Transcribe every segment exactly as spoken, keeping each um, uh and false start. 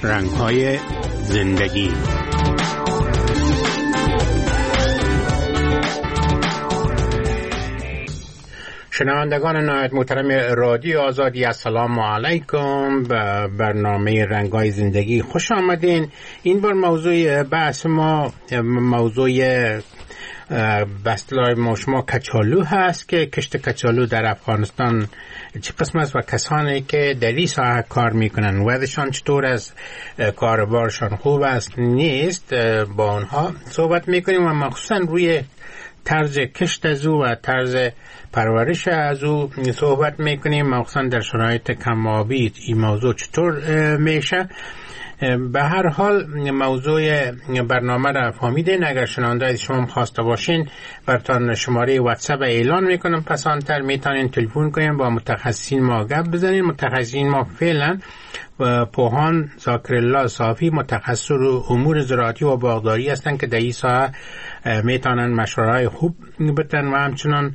رنگ‌های زندگی. شنوندگان نهایت محترم رادیو آزادی، السلام علیکم. به برنامه رنگ‌های زندگی خوش آمدین. این بار موضوع بحث ما موضوع بستلای ما شما کچالو هست که کشت کچالو در افغانستان چه قسم است و کسانی که در این ساحه کار میکنن وضعشان چطور است، کاربارشان خوب است نیست، با آنها صحبت میکنیم و مخصوصا روی طرز کشت از او و طرز پرورش از او صحبت میکنیم، مخصوصا در شرایط کم‌آبی این موضوع چطور میشه. به هر حال موضوع برنامه را فهمیدین. اگر شنونده شما خواسته باشین براتون شماره واتساپ اعلان میکنم، پس آنتر میتونین تلفن کنین با متخصصین ما گپ بزنین. متخصصین ما فعلا پوهان ذاکرالله صافی متخصص رو امور زراعتی و باغداری هستن که در این ساحه میتونن مشوره‌های خوب بدن و همچنان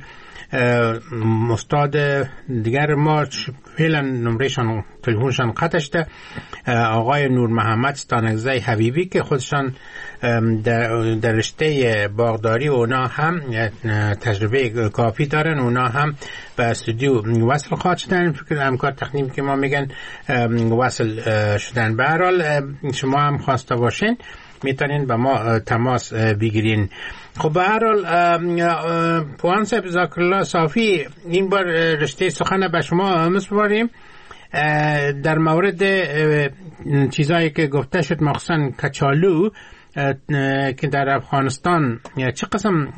استاد دیگر ما فعلا نمرهشان تلفنشان قطع شده، آقای نور محمد ستانکزی حبیبی که خودشان در, در رشته باغداری اونا هم تجربه کافی دارن، اونا هم به استودیو وصل خواهد شدن. فکر همکار تکنیکی که ما میگن وصل شدن. به هر حال شما هم خواسته باشین میتونین با ما تماس بگیرین. خب به هر حال پوان صاحب ذاکرالله صافی، این بار رشته سخن به شما مسپاریم در مورد چیزایی که گفته شد، مخصوصا کچالو که در افغانستان چه قسم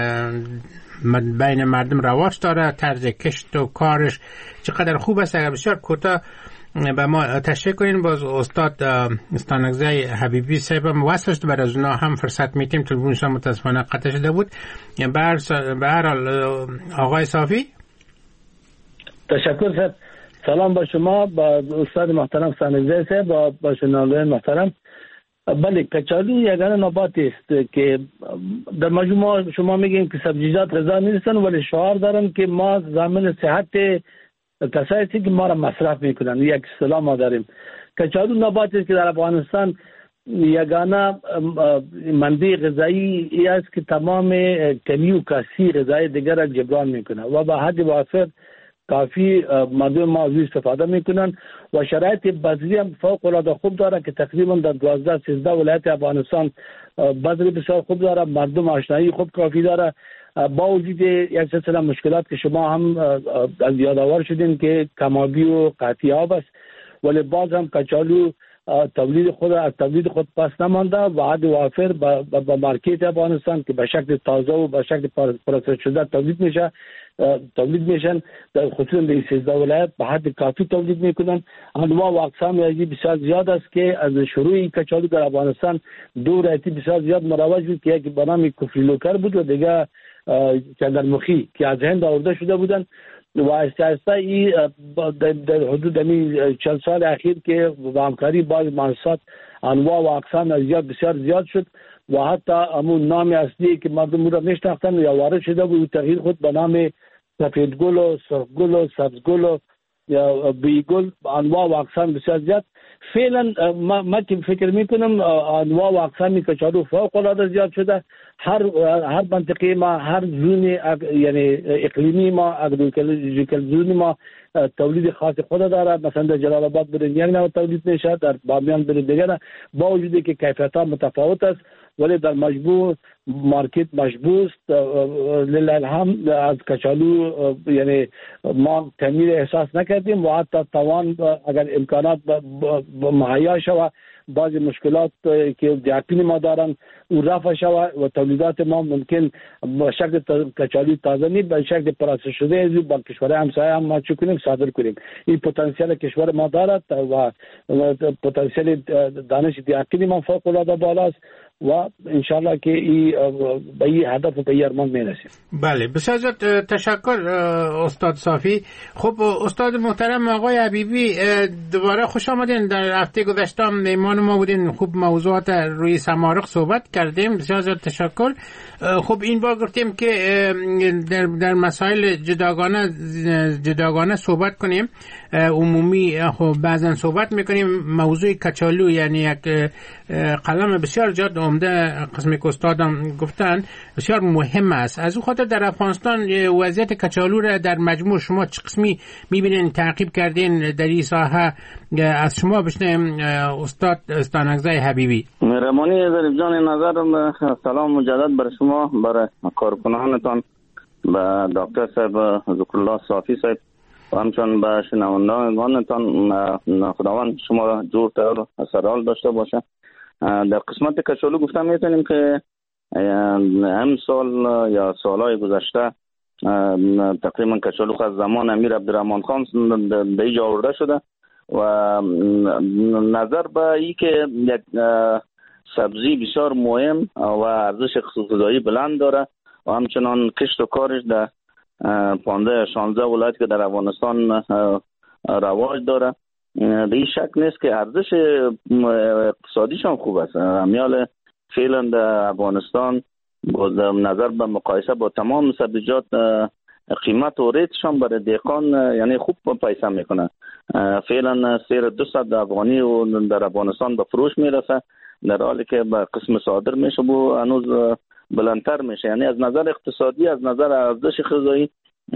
بین مردم رواج داره، طرز کشت و کارش چقدر خوب است. اگر بسیار کوتاه به ما تشریح کنین. باز استاد ستانکزی حبیبی صاحب وصل شد، برای از اونا هم فرصت میتیم، تلفنشون متاسفانه قطع شده بود. به هر حال آقای صافی تشکر صاحب. سلام با شما، با استاد محترم ستانکزی صاحب و با شنوندگان محترم. بله، کچالو یگانه نباتی است که در مجموع شما میگین که سبزیجات غذا نیستن، ولی شعار دارن که ما ضامن صحت کسایی که ما را مصرف میکنن. یک اصطلاح ما داریم. کچالو نباتی است که در افغانستان یگانه منبع غذایی است که تمام کمی و کاسی غذای دیگر را جبران میکنه و به حد وافر کافی مردم ما از استفاده میکنن و شرایط بذری هم فوق العاده خوب داره که تقریبا در دوازده سیزده ولایت افغانستان بذری بسیار خوب داره، مردم آشنایی خوب کافی داره. با وجود یک سلسله مشکلات که شما هم از یادآور شدین که کم‌آبی و قحطی آب است، ولی باز هم کچالو تولید خود از تولید خود پس نمانده و حد وافر با مارکت افغانستان که به شکل تازه و به شکل پروسس شده تولید میشه تولید میشن. در خصوصا در سیزده ولایت به حد کافی تولید میکنن. انواع و اقسام یعنی بسیار زیاد است که از شروع کچالو در افغانستان دو رایتی بسیار زیاد مروج بود که یکی به نام کفریلوکر بود و دیگه چندرمخی که از هند آورده شده بودن و آهسته آهسته این در حدود چند سال اخیر که با همکاری باز مؤسسات انواع و اقسام زیاد بسیار زیاد شد و حتی همون نام اصلی که مردم را میشناختن یا وارد شده بود تغییر خود به نام سفیدگل و سرخگل و سبزگل و یا بیگل، انواع و اقسام بسیار زیاد. فعلا ما, ما که فکر میکنم انواع و اقسام کچالو فوق العاده زیاد شده. هر هر منطقه ما، هر زون یعنی اقلیمی ما، اگریکلچر زون ما تولید خاص خود داره. مثلا در جلال آباد برای یک نوع تولید میشه، در بامیان برای دیگر، با وجودی که کیفیت ها متفاوت است ولی در مجموع مارکت مشبوه است. لله الحمد از کچالو یعنی ما تامین احساس نکردیم و حتی توان اگر امکانات مهیا شود بعض مشکلات که دیاپین ما دارن او رفع شود و تولیدات ما ممکن به شکل کچالو تازه نیست به شکل پروسس شده از با کشور همسایه هم ما چه کنیم صادر کنیم. این پتانسیل کشور ما دارد و پتانسیل دانش دیاپین ما فوق العاده بالاست و انشالله که ای به این هدف و به این ارمان میرسیم. بله، بسیار تشکر استاد صافی. خب استاد محترم آقای حبیبی، دوباره خوش آمدین. در هفته گذشته هم میهمان ما بودین، خوب موضوعات روی سمارق صحبت کردیم. بسیار تشکر. خب این بار گفتیم که در, در مسائل جداگانه جداگانه صحبت کنیم. عمومی خب بعضا صحبت میکنیم موضوع کچالو یعنی یک قلم بسیار جد عمده قسمی که استادم گفتن بسیار مهم است. از اون خاطر در افغانستان وضعیت کچالو را در مجموع شما چه قسمی میبینین تعقیب کردین در این ساحه؟ از شما بشنیم استاد استانگزای حبیبی. مهربانی ظریف جان، نظر سلام مجدد بر شما، برای کارکنانتان، به دکتر صاحب ذکرالله صافی صاحب و همچنان به شنوندگانتان. خداوند شما را جور تر سرحال داشته باشه. در قسمت کچالو گفتم میتونیم که هم سال یا سالهای گذشته تقریبا کچالو از زمان امیر عبدالرحمن خان به اینجا آورده شده و نظر به این که یک سبزی بسیار مهم و ارزش غذایی بلند داره و همچنان کشت و کارش در پانزده شانزده ولایت که در افغانستان رواج داره، به این شک نیست که ارزش اقتصادیش هم خوب است. امیال فعلا در افغانستان با نظر به مقایسه با تمام سبزیجات قیمت و ریتشان برای دهقان یعنی خوب پیسه میکنه. فعلا سیر دویست افغانی و در افغانستان به فروش میرسه، در حالی که به قسم صادر میشه و هنوز بلندتر میشه. یعنی از نظر اقتصادی، از نظر ارزش غذایی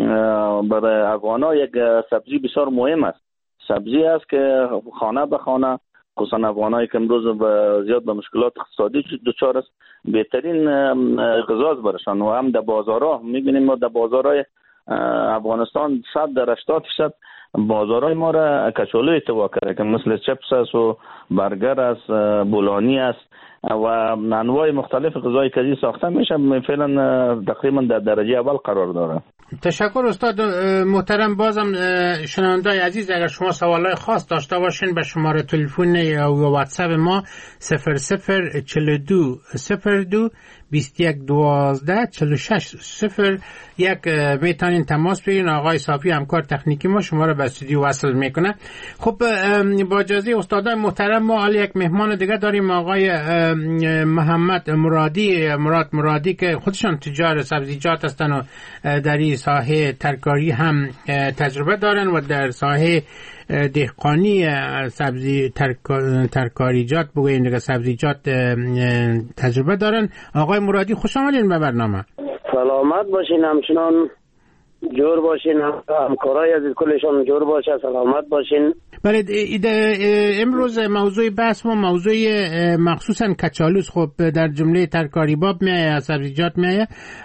برای افغانا یک سبزی بسیار مهم است. سبزی است که خانه به خانه، خصوصا افغانایی که امروز زیاد به مشکلات اقتصادی دچار است، بهترین غذا است برشان. و هم در بازارها میبینیم، ما در بازارهای افغانستان صد در هشتاد درصد بازارهای ما را کچالو اتباع کرده که مثل چپس است و برگر است، بولانی است و انواع مختلف غذای کدی ساخته میشه. فعلا تقریبا در درجه اول قرار داره. تشکر استاد محترم. بازم شنوندای عزیز اگر شما سوالای خاص داشته باشین به شماره تلفن یا واتساپ ما صفر صفر چهل و دو صفر دو بیست و یک دوازده چهل و شش صفر یک میتونین تماس بگیرین. آقای صافی همکار تکنیکی ما شما رو به استودیو وصل میکنه. خب با اجازه استادان محترم ما حالا یک مهمان دیگه داریم، آقای محمد مرادی مراد مرادی که خودشان تجار سبزیجات هستن و در این ساحه ترکاری هم تجربه دارن و در ساحه دهقانی سبزی ترکاریجات بگوییم دیگه سبزیجات تجربه دارن. آقای مرادی خوش آمدین به برنامه. سلامت باشین، همچنان جور باشین، همکارای عزیز کلشان جور باشه، سلامت باشین. بله، امروز موضوع بحث ما موضوع مخصوصا کچالوس خب در جمله ترکاری باب میایه، سبزیجات میایه.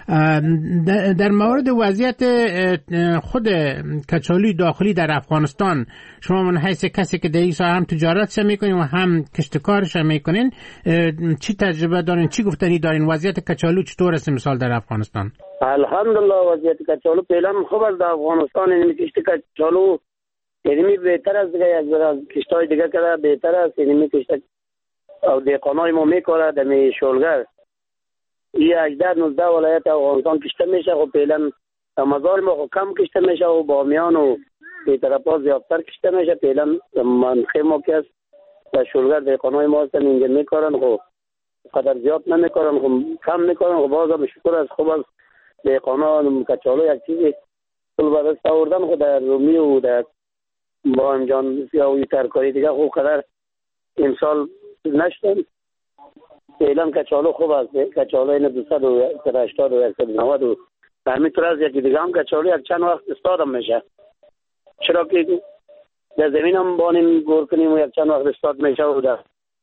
در مورد وضعیت خود کچالوی داخلی در افغانستان شما من حیث کسی که در این ساحه هم تجارت میکنین و هم کشتکارش میکنین چی تجربه دارین، چی گفتنی دارین؟ وضعیت کچالو چطور است مثال در افغانستان؟ الحمدلله وضعیت کچالو فعلا خوب است در افغانستان. یعنی کشت کچالو یعنی بهتر است دیگه از کشتای دیگه که بهتر است. یعنی کشت او دهقانای ما میکاره در شولگر این هجده نوزده ولایت افغانستان کشته میشه. خب فعلا مزار ما خب کم کشته میشه و بامیان و به طرفا زیادتر کشته میشه. فعلا منخه ما که است در شولگر دهقانای ما هستن اینجا میکارن، خب قدر زیاد نمیکارن، خب کم میکارن. خب بازم شکر از خوب از دهقانا کچالو یک چیزی کل به دست آوردن. خب در رومی و در با امجان یا اوی ترکاری دیگه خوب قدر امسال نشتن. فعلا کچالو خوب است. کچالو این دویست و هشتاد و صد و نود و همینطور از یکی دیگه هم کچالو یک چند وقت استادم میشه، چرا که در زمین هم بانیم گور کنیم و یک چند وقت استاد میشه و در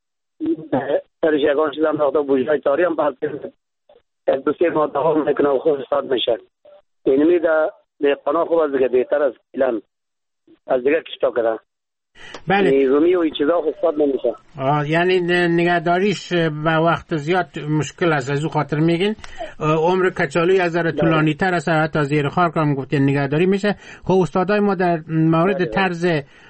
درش یکان شدم نقطه بوجهای تاری هم پس یک دو سه ماه دوام میکنه و خوب استاد میشه. اینمی در دهقانا خوب است دیگه، بهتر از فعلا از دیگه کشتا کرده. بله، رومی و این چیزا خوب استاد نمیشه. یعنی نگهداریش به وقت زیاد مشکل است. از او خاطر میگین عمر کچالوی از ذره طولانی تر است، حتی زیر خار کنم گفتین نگهداری میشه. خب استادای ما در مورد طرز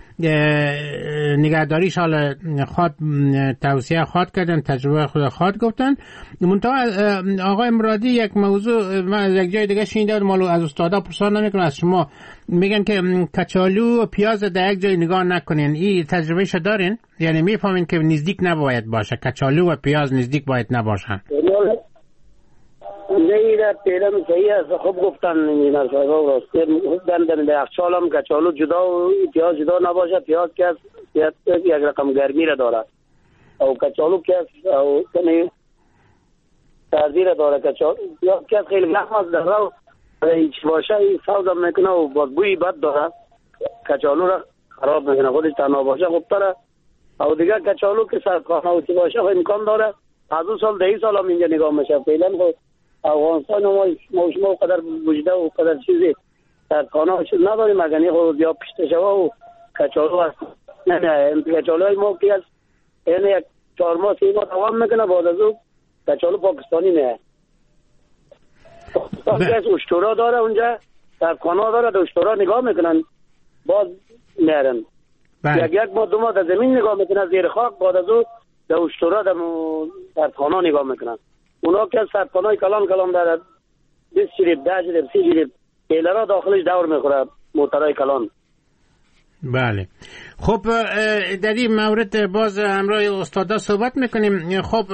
نگهداریش حالا خواد توصیه خواد کردن، تجربه خود خواد گفتن. منتها آقای مرادی یک موضوع من از یک جای دیگه شنیدم، مالو از استادا پرسان نمیکنم، از شما میگن که کچالو و پیاز در یک جای نگاه نکنین. این تجربهشو دارین؟ یعنی میفهمین که نزدیک نباید باشه، کچالو و پیاز نزدیک باید نباشن؟ نه پیرم صحیح است. خوب گفتن این صاحب راست گفتن در یخچال هم کچالو جدا و پیاز جدا نباشه. پیاز که است یک رقم گرمی را داره او کچالو که است او کنی تازیر داره. کچالو پیاز که است خیلی گرم است در رو هیچ باشه سوزم میکنه و بوی بد داره. کچالو را خراب میکنه. خودش تنها باشه خوب تره. او دیگه کچالو که سرخانه و چی باشه امکان داره از اون سال دهی سال هم اینجا نگاه میشه. فعلا خود افغانستان ما شما قدر وجده و قدر چیزی سرخانه شد نداریم. اگر خود یا پشت شوا و کچالو هست. نه نه کچالو های ما که هست یعنی یک چهار ماه سی ماه دوام میکنه بعد از اون کچالو پاکستانی نه. پاکستان که اشتورا داره اونجا سرخانه داره در اشتورا نگاه میکنن باز میرن. یک یک ماه دو ماه در زمین نگاه میکنن زیر خاک بعد از اون در اشتورا در سرخانه نگاه میکنن. اونا که سرخانه کلان کلان داره بیست جریب ده جریب سی جریب ایلرا داخلش دور میخوره موترهای کلان. بله خب در این مورد باز همراه استادا صحبت میکنیم. خب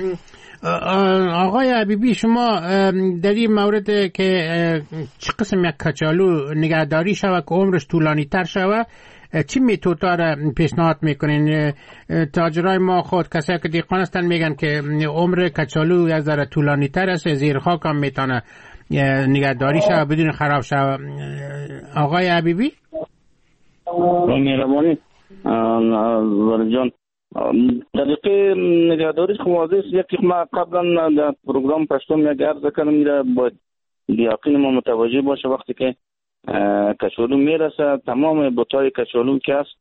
آقای حبیبی شما در این مورد که چه قسم یک کچالو نگهداری شود که عمرش طولانی تر شود چی متدها را پیشنهاد میکنین؟ تاجرای ما خود کسایی که دیقان هستن میگن که عمر کچالو از ذره طولانی تر است زیر خاک هم میتونه نگهداری شود بدون خراب شود. آقای حبیبی مهربانی جان طریقه نگهداریش واضح است. یکی ما قبلا در پروگرام پشتم یک عرض کردم میره باید یقین ما متوجه باشه وقتی که کچالو میرسه تمام بوتای کچالو که است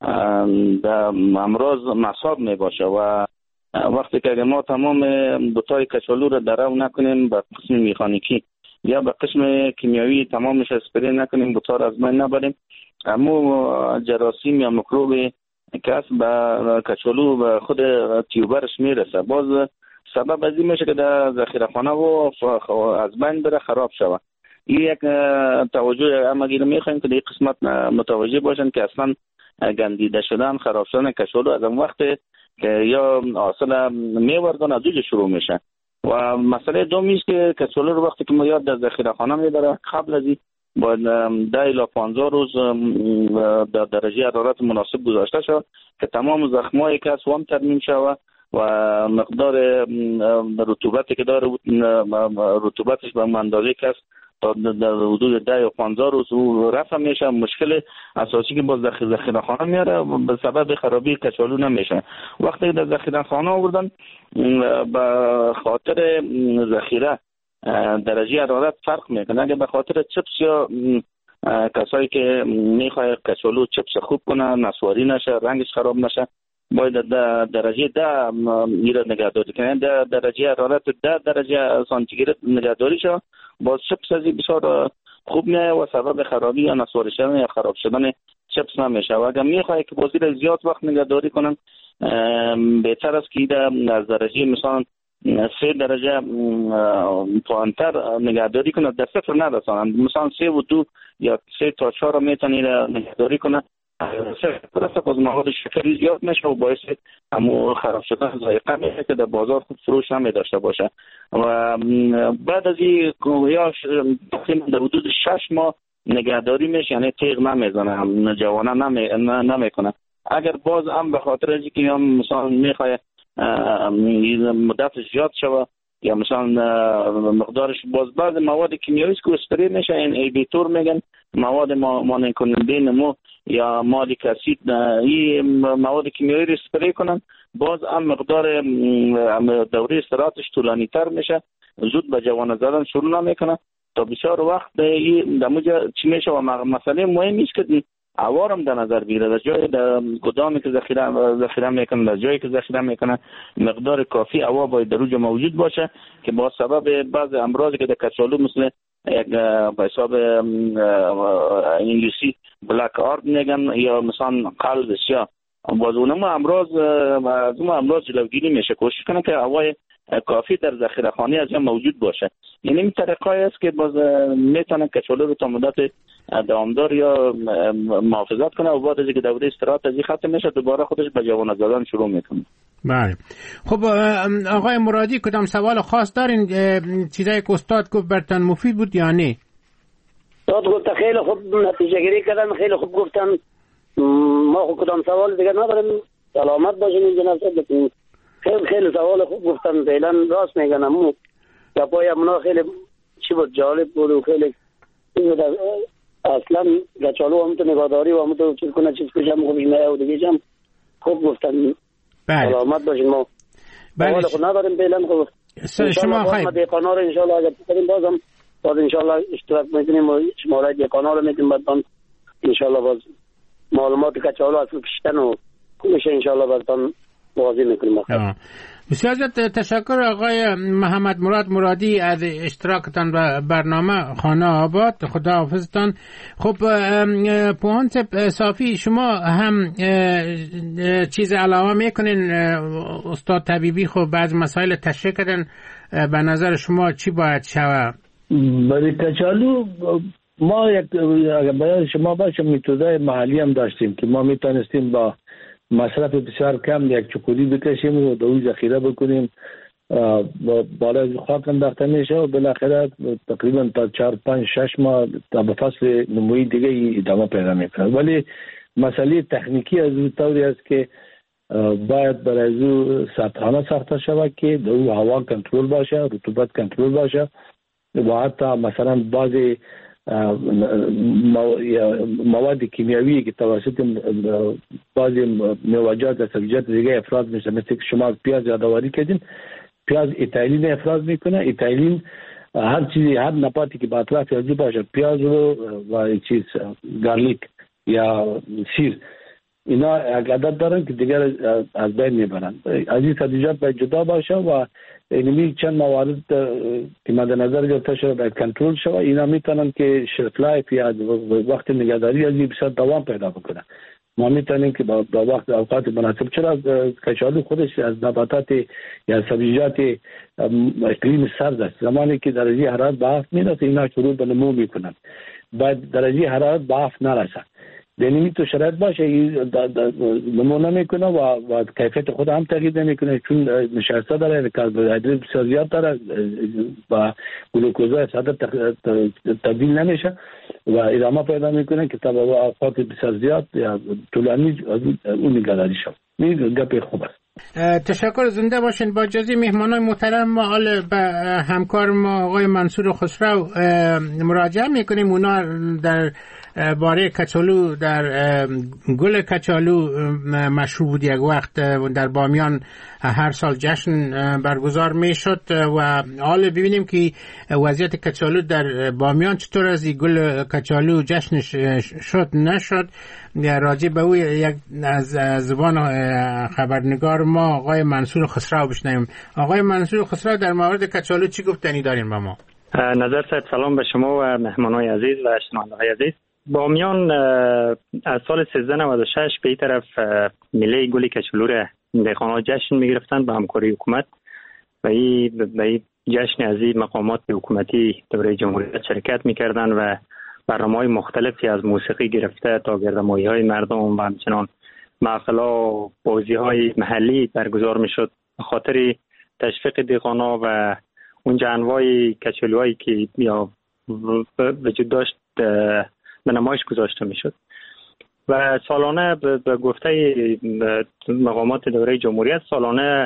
در امراض مصاب میباشه و وقتی که ما تمام بوتای کچالو را درو نکنیم به قسم میخانیکی یا به قسم کیمیایی تمامش اسپری نکنیم بوتا را از بین نبریم اما جراثیم یا میکروب که است به کچالو به خود تیوبرش میرسه باز سبب از این میشه که در ذخیره‌خانه و از بین بره خراب شود. این یک توجه امگیر میخوایم که در قسمت متوجه باشن که اصلا گندیده شدن خراب شدن کچالو از اون وقت که یا حاصل میوردن از اونجا شروع میشه. و مسئله دومی است که کچالو رو وقتی که ما یاد در ذخیره‌خانه میبره قبل از این باید ده الی پانزده روز در درجه حرارت مناسب گذاشته شود که تمام زخمایی که از وام ترمیم شود و مقدار رطوبتی که داره رطوبتش به اندازه که است تا در حدود ده یا پانزده روز رفع میشه. مشکل اساسی که باز در ذخیره‌خانه میاره به سبب خرابی کچالو نمیشه. وقتی در ذخیره‌خانه آوردن به خاطر ذخیره درجه حرارت فرق میکنه. اگه به خاطر چپس یا کسایی که میخواد کچالو چپس خوب کنه نسواری نشه رنگش خراب نشه باید در درجه ده میره نگهداری کنه. در درجه حرارت ده درجه سانتیگراد نگهداری شه باز چپس ازی بسیار خوب میایه و سبب خرابی یا نسواری شدن یا خراب شدن چپس نمیشه. و اگر میخواد که بازی را زیاد وقت نگهداری کنن بهتر است که در درجه مثلا سه درجه پایینتر نگهداری کنه در صفر نرسانند. مثلا سه و دو یا سه تا چهار میتونی نگهداری کنه. صفر باز مواد شکری زیاد میشه و باعث همو خراب شدن ذائقه میشه که در بازار خوب فروش هم داشته باشه. و بعد از این یا در حدود شش ماه نگهداری میشه یعنی تیغ نمیزنه جوانه نمیکنه. اگر باز هم به خاطر اینکه مثلا میخواد مدت زیاد شوه یا مثلا مقدارش باز بعض مواد کیمیایی که اسپری میشه این ایبیتور میگن مواد مانع کننده نمو یا مالیک اسید این مواد کیمیایی رو اسپری کنن باز هم مقدار دوره استراحتش طولانی تر میشه زود به جوانه زدن شروع نمیکنه تا بسیار وقت این دموجه چی میشه. و مسئله مهمی است که عوارم در نظر بگیره در جای در گدامی که ذخیره ذخیره میکنه در جایی که ذخیره میکنه مقدار کافی هوا باید در اونجا موجود باشه که با سبب بعض امراضی که در کچالو مثل یک به حساب انگلیسی بلک آرد میگن یا مثلا قلب سیاه باز اونم امراض از اون امراض جلوگیری میشه. کوشش کنه که هوای کافی در ذخیره‌خانه از موجود باشه. یعنی این طریقایی است که باز میتونه کچالو رو تا مدت دوامدار یا محافظت کنه و بعد از اینکه دوره استراحت از این ختم میشه دوباره خودش به جوانه زدن شروع میکنه. بله. خب آقای مرادی کدام سوال خاص دارین؟ چیزایی که استاد گفت برتان مفید بود یا نه؟ استاد گفت خیلی خوب نتیجه گیری کردن، خیلی خوب گفتن. ما کدام سوال دیگه نداریم. سلامت باشین این جناب صاحب. خیلی خیلی سوال خوب گفتن. فعلا راست میگن. امو گپای امنا خیلی چی بود، جالب بود و خیلی اصلا گچالو هم تو نگاهداری و هم تو چیز کنه چیز کشم خوبش میه و دیگه هم خوب گفتن. بله. سلامت باشین. ما بله. سوال خود نداریم فعلا. خوب شما خیلی دیقانا رو انشاءالله اگر بکنیم بازم باز انشاءالله اشتراک میکنیم و شماره دیقانا رو میتونیم بعد انشاءالله باز معلومات کچالو اصل کشتن و میشه انشاءالله براتون واضح میکنیم. بسیار زیاد تشکر آقای محمد مراد مرادی از اشتراکتان به برنامه خانه آباد. خدا حافظتان. خب پوهان صافی، شما هم چیز علاوه میکنین؟ استاد طبیبی خب بعض مسائل تشریح کردن، به نظر شما چی باید شود؟ برای کچالو ما یک اگر باید شما باشه میتودای محلی هم داشتیم که ما میتونستیم با مصرف بسیار کم یک چکوری بکشیم و دوی ذخیره بکنیم، بالا خاک انداخته میشه و بالاخره تقریبا تا چهار پنج شش ماه تا به فصل نمویی دیگه ادامه پیدا میکنه. ولی مسئله تکنیکی از این طوری است که باید برای او سطحانه ساخته شود که دو هوا کنترل باشه، رطوبت کنترل باشه و حتی مثلا بعضی مواد کیمیایی که توسط بعضی میوه‌جات و سبزیجات دیگه افراز میشه، مثل که شما پیاز یادآوری کردین، پیاز ایتایلین افراز میکنه. ایتایلین هر چیزی، هر نباتی که با اطراف یازی باشه، پیاز رو و چیز گارلیک یا شیر، اینا یک عدد دارن که دیگر از بین میبرن. از این سبزیجات باید جدا باشه و اینمی چند موارد که مد نظر گرفته شده باید کنترل شده. اینا میتونن که شلف لایف یا وقت نگهداری از این بسیار دوام پیدا بکنه. ما میتونیم که با وقت اوقات مناسب، چرا کچالو خودش از نباتات یا سبزیجات اقلیم سرد است. زمانی که درجه حرارت به هفت میرسه اینا شروع به نمو میکنن، باید درجه حرارت به هفت نرسه. دینی تو شرایط باشه نمو نمیکنه و, و کیفیت خود هم تغییر نمیکنه، چون نشسته داره، کربوهیدرات بسیار زیاد داره و گلوکوز ساده تبدیل نمیشه و ادامه پیدا میکنه که تا به اوقات بسیار زیاد یا طولانی اون نگهداری شد. این گپ خوب است. تشکر، زنده باشین. با اجازه مهمانای محترم ما حال به همکار ما آقای منصور خسرو مراجعه میکنیم. اونا در باره کچالو، در گل کچالو مشروع بود یک وقت در بامیان، هر سال جشن برگزار میشد و حال ببینیم که وضعیت کچالو در بامیان چطور از این گل کچالو جشنش شد نشد. راجع به او یک از زبان خبرنگار ما آقای منصور خسرو بشنویم. آقای منصور خسرو در مورد کچالو چی گفتنی دارین با ما؟ نظر صاحب سلام به شما و مهمانای عزیز و شنونده‌های عزیز. بامیان از سال سیزده نود و شش به این طرف میله گل کچالو را دهقان‌ها جشن می‌گرفتند با همکاری حکومت و این به این جشن از این مقامات حکومتی دوره جمهوریت شرکت می‌کردند و برنامه‌های مختلفی از موسیقی گرفته تا گردمایی‌های مردم و همچنان محفل‌ها و بازی‌های محلی برگزار می‌شد به خاطر تشویق دهقان‌ها و اون انواع کچالوهایی که یا وجود داشت به نمایش گذاشته میشد و سالانه به گفته مقامات دوره جمهوریت سالانه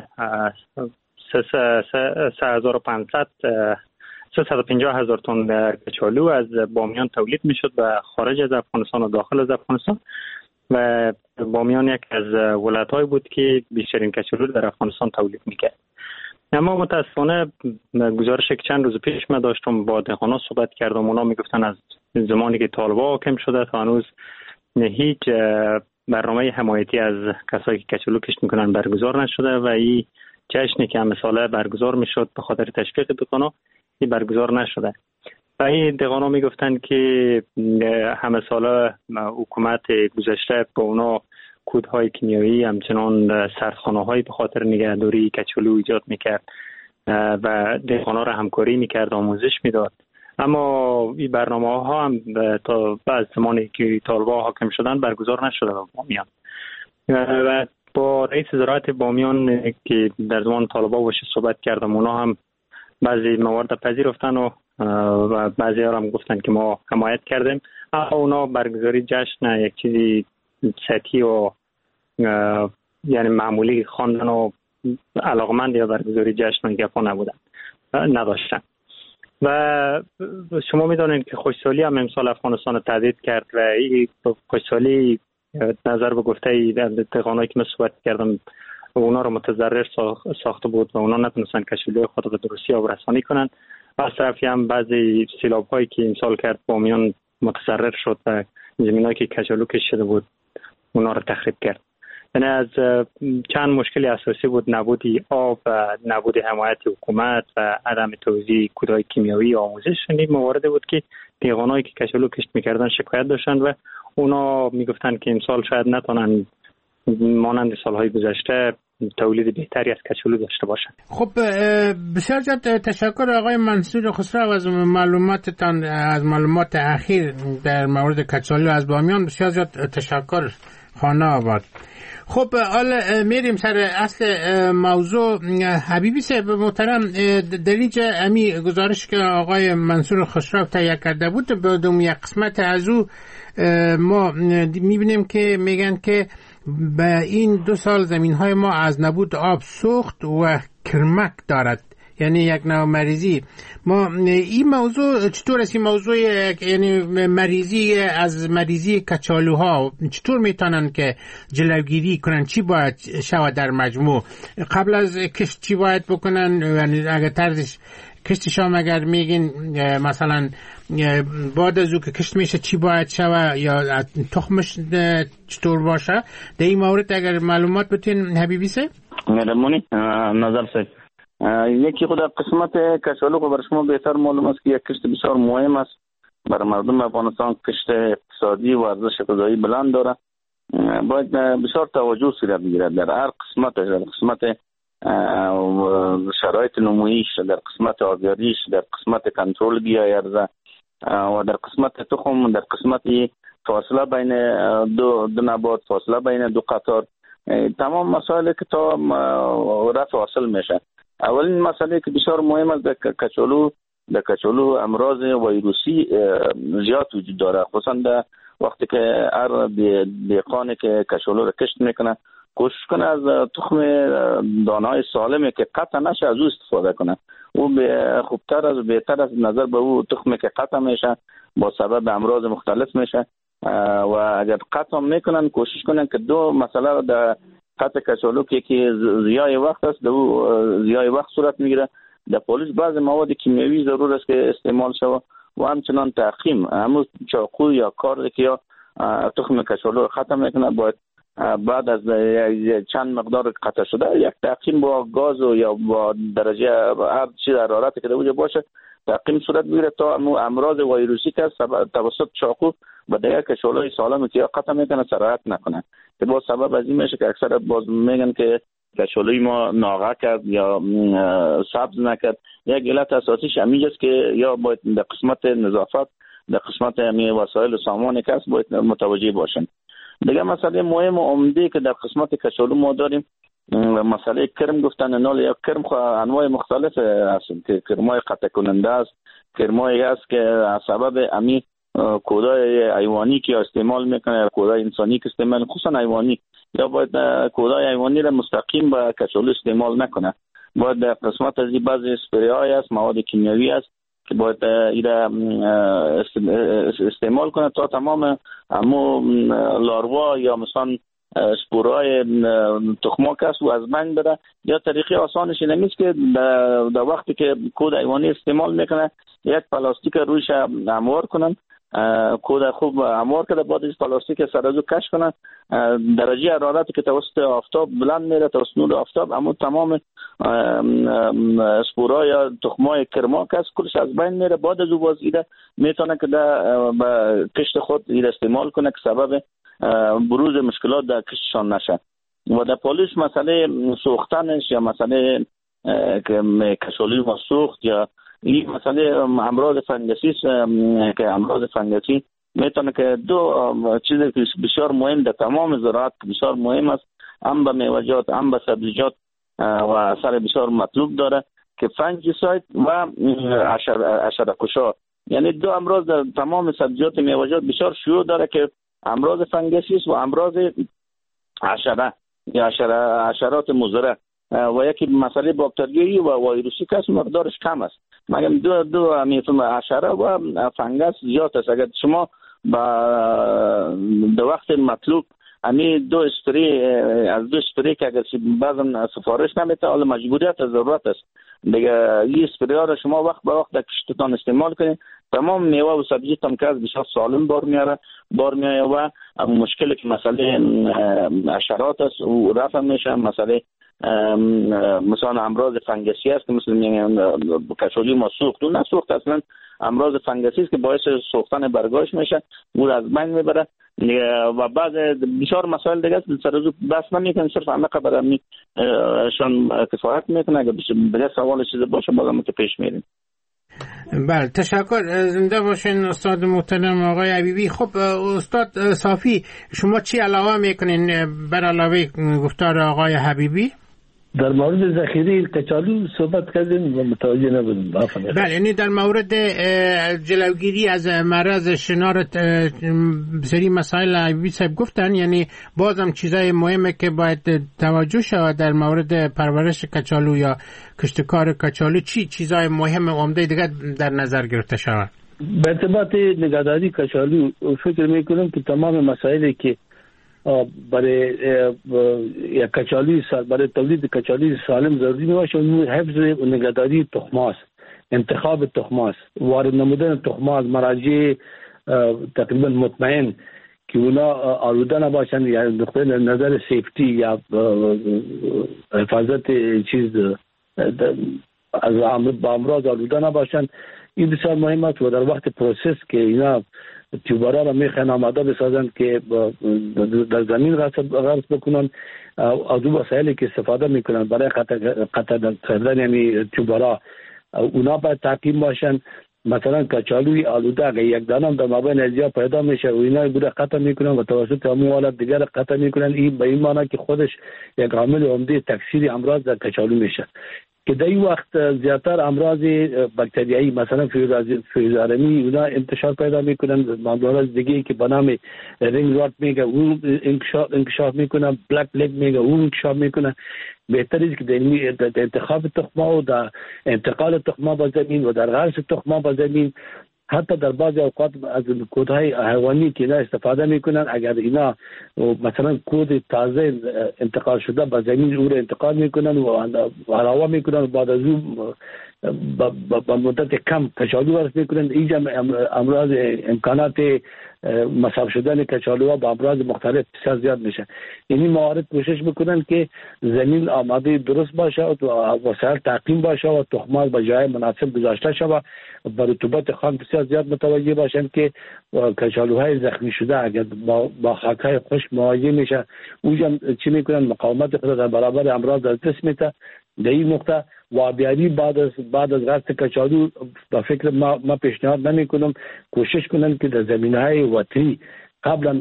سه هزار و پانصد سیصد و پنجاه هزار تن کچالو از بامیان تولید میشد و خارج از افغانستان و داخل از افغانستان و بامیان یک از ولایت‌های بود که بیشترین کچالو در افغانستان تولید میکرد. اما متاسفانه گزارش که چند روز پیش من داشتم با دهقانا صحبت کردم، اونا میگفتن از زمانی که طالبان حاکم شده تا هنوز هیچ برنامه حمایتی از کسایی که کچالو کشت میکنن برگزار نشده و این جشنی که همه ساله برگزار میشد به خاطر تشویق دهقانا این برگزار نشده و این دهقانا میگفتن که همه ساله حکومت گذشته با اونا کودهای کیمیایی همچنان سردخانه‌های به خاطر نگهداری کچالو ایجاد میکرد و دهقانا را همکاری میکرد، آموزش میداد. اما این برنامه ها هم تا بعد زمانی که طالبان حاکم شدن برگزار نشده در بامیان و با رئیس زراعت بامیان که در زمان طالبا باشه صحبت کردم، اونا هم بعضی موارد پذیرفتن و و بعضی ها هم گفتن که ما حمایت کردیم. اونا برگزاری جشن یک چیزی سطحی و یعنی معمولی خواندن و علاقمند یا برگزاری جشن گپا نبودن نداشتن. و شما میدونید که خوشسالی هم امسال افغانستان رو تهدید کرد و این خوشسالی نظر به گفته دهقانایی که من صحبت کردم اونا رو متضرر ساخته بود و اونا نتونستن کشولی خود رو به درستی آورسانی کنن. از طرفی هم بعضی سیلاب هایی که امسال کرد بامیان متضرر شد و زمینایی که کچالو کشیده شده بود اونا رو تخریب کرد. یعنی از چند مشکل اساسی بود: نبودی آب و نبود حمایت حکومت و عدم توزیع کودهای کیمیاوی آموزش. این مواردی بود که دهقانایی که کچالو کشت میکردن شکایت داشتن و اونا میگفتن که امسال شاید نتونن مانند سالهای گذشته تولید بهتری از کچالو داشته باشن. خب بسیار زیاد تشکر آقای منصور خسرو از معلوماتتان، از معلومات اخیر در مورد کچالو از بامیان. بسیار زیاد تشکر خانه آباد. خب حالا میریم سر اصل موضوع. حبیبی صاحب محترم، دلیج امی گزارش که آقای منصور خسرو تهیه کرده بود بدون یک قسمت از او ما میبینیم که میگن که به این دو سال زمین های ما از نبود آب سوخت و کرمک دارد، یعنی یک نوع مریضی. ما این موضوع چطور است؟ این موضوع یعنی مریضی از مریضی کچالوها چطور میتونن که جلوگیری کنن؟ چی باید شود در مجموع؟ قبل از کشت چی باید بکنن؟ یعنی اگر طرزش کشتشام اگر میگین مثلا بعد از او که کشت میشه چی باید شود یا تخمش چطور باشه؟ در این مورد اگر معلومات بتین حبیبی صاحب. مهربانی نظر صاحب. یکی خود قسمت کچالو که بر شما بهتر معلوم است که یک کشت بسیار مهم است برای مردم افغانستان. کشت اقتصادی و ارزش غذایی بلند داره، باید بسیار توجه صورت بگیرد در هر قسمت، در قسمت شرایط نمویش، در قسمت آبیاریش، در قسمت کنترل بیای ارزه و در قسمت تخم، در قسمت فاصله بین دو, دو نبات، فاصله بین دو قطار، تمام مسائل که تا رفع حاصل میشه. اولین مسئله که بسیار مهم است در کچالو، در کچالو امراض ویروسی زیاد وجود داره، خصوصا در وقتی که هر دهقانی که کچالو را کشت میکنه کوشش کنه از تخم دانه‌های سالمی که قطع نشه از او استفاده کنه. او خوبتر از بهتر از نظر به او تخمی که قطع میشه با سبب امراض مختلف میشه و اگر قطع میکنن کوشش کنن که دو مسئله در قطع کچالو که یکی ضیاع وقت است، دو ضیاع وقت صورت میگیره. در پولیس بعض مواد کیمیاوی ضرور است که استعمال شود و همچنان تعقیم، همون چاقو یا کار که یا تخم کچالو رو قطع میکنه باید بعد از چند مقدار قطع شده یک تعقیم با گاز و یا با درجه هر چیز حرارتی که در باشه تعقیم صورت بگیره تا امراض ویروسی که توسط چاقو و دیگر کچالوی سالم که یا قطع میکنه سرایت نکنه. که با سبب از این میشه که اکثر باز میگن که کچالوی ما ناغه کرد یا سبز نکرد. یک علت اساسیش همینجاست که یا باید در قسمت نظافت، در قسمت همین وسایل سامان کس باید متوجه باشن. دیگه مسئله مهم و عمده که در قسمت کچالو ما داریم مسئله کرم گفتن نال. یا کرم انواع مختلف هستند که کرمای قطع کننده است، کرمایی است که از سبب امی کودای حیوانی که استعمال میکنه یا کودای انسانی که استعمال، خصوصا حیوانی، یا باید کودای حیوانی را مستقیم به کچالو استعمال نکنه. باید در قسمت از بعضی اسپری های است، مواد کیمیاوی است که باید ایره استعمال کنه تا تمام همو لاروا یا مثلا سپورای تخمک است و از بین بره. یا طریقه آسانش این نیست که در وقتی که کود حیوانی استعمال میکنه یک پلاستیک رویش هموار کنن، کود خوب هموار کرده بعد از پلاستیک سر ازو کش کنن، درجه حرارتی که توسط آفتاب بلند میره، توسط نور آفتاب اما تمام سپورا یا تخمای کرماک است کلش از بین میره. بعد از او باز ایده میتونه که در کشت خود ایده استعمال کنه که سبب بروز مشکلات در کشتشان نشه. و در پولیس مسئله سوختنش یا مسئله که کچالوی ما سوخت یا این مسئله امراض فنگسی که امراض فنگسی میتونه که دو چیزی که بسیار مهم در تمام زراعت بسیار مهم است هم به میوه‌جات هم به سبزیجات و اثر بسیار مطلوب داره که فنجیساید و حشره‌کشا، یعنی دو امراض در تمام سبزیجات میوه‌جات بسیار شیوع داره که امراض فنگسی و امراض حشره یا حشرات مضره و یکی مسئله باکتریایی و ویروسی که مقدارش کم است. مگر دو دو میتون حشره و فنگس زیاد است. اگر شما با دو وقت مطلوب امی دو اسپری از دو اسپری که اگر بعضا سفارش نمیده حالا مجبوریت ضرورت است دیگه، این اسپری ها را شما وقت به وقت در کشتتان استعمال کنید، تمام میوه و سبزیتان که از بسیار سالم بار میاره بار میاره و مشکلی که مسئله حشرات است و رفع میشه. مسئله مثلا امراض فنگسی است که مثل کچولی ما سوخت و نسوخت، اصلا امراض فنگسی است که باعث سوختن برگاش میشه و از بین میبره و بعد بسیار مسائل دیگه است سر روز بس نمیکنه، صرف عمق برای شان کفایت میکنه. اگر بگه سوال چیز باشه بازم که پیش میریم. بله تشکر، زنده باشین استاد محترم آقای حبیبی. خب استاد صافی، شما چی علاوه میکنین بر علاوه گفتار آقای حبیبی؟ در مورد ذخیره کچالو صحبت کردیم و متوجه نبودیم. بله، یعنی در مورد جلوگیری از مرض شنار سری مسائل حبیبی صاحب گفتن، یعنی بازم چیزای مهمه که باید توجه شود در مورد پرورش کچالو یا کشتکار کچالو. چی چیزای مهم عمده دیگه در نظر گرفته شود؟ به ارتباط نگهداری کچالو فکر میکنم که تمام مسائلی که برای یا کچالوی برای تولید کچالوی سالم ضروری میباشه اون حفظ و نگهداری تخماست، انتخاب تخماست، وارد نمودن تخم از مراجع تقریبا مطمئن که اونا آلوده نباشن یا نقطه نظر سیفتی یا حفاظت چیز از امراض آلوده نباشن. این بسیار مهم است و در وقت پروسس که اینا تیوبارا را میخوان آماده بسازن که در زمین غرس بکنن، از اون وسایلی که استفاده میکنن برای قطع کردن یعنی تیوبارا اونا باید تعقیم باشن. مثلا کچالوی آلوده اگه یک دانه در مابین ازیا پیدا میشه و اینا بوده قطع میکنن و توسط همون حالت دیگر قطع میکنن، این به این معنی که خودش یک عامل عمده تکثیر امراض در کچالو میشه که در این وقت زیادتر امراض باکتریایی مثلا فیروزارمی اونا انتشار پیدا میکنن. امراض دیگه که به نام رینگ رات میگه اون انکشاف انکشاف میکنن، بلک لگ میگه اون انکشاف میکنن. بهتر است که در انتخاب تخم‌ها و در انتقال تخم‌ها به زمین و در غرس تخم‌ها به زمین، حتی در بعضی اوقات از کودهای حیوانی که اینا استفاده میکنن، اگر اینا مثلا کود تازه انتقال شده به زمین او رو انتقال میکنن و علاوه میکنن و بعد از اون با مدت کم کچالو ورس میکنن، اینجا امراض امکانات مصاب شدن کچالوها با امراض مختلف بسیار زیاد میشه. یعنی موارد کوشش میکنن که زمین آماده درست باشه و وسایل تعقیم باشه و تخم‌ها به جای مناسب گذاشته شود، با رطوبت خاک بسیار زیاد متوجه باشن که کچالوهای زخمی شده اگر با, با خاک‌های خشک مواجه میشه اونجا چی میکنن؟ مقاومت خود در برابر امراض از دست میده. در این نقطه وابیاری بعد از بعد از غرس کچالو با فکر ما, ما پیشنهاد نمی کنم کوشش کنن که در زمینهای وطنی قبلا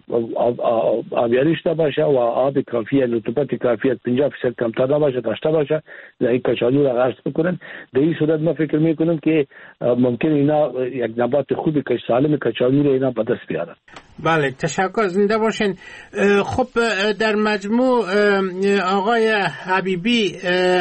آبیاری شده باشه و آب کافی رطوبت کافی پنجاه درصد کمتر باشه داشته باشه، در این کچالو را غرس بکنن. در این صورت ما فکر میکنم که ممکن اینا یک نبات خوبی که سالم کچالو را اینا به دست بیارن. بله تشکر، زنده باشین. خب در مجموع آقای حبیبی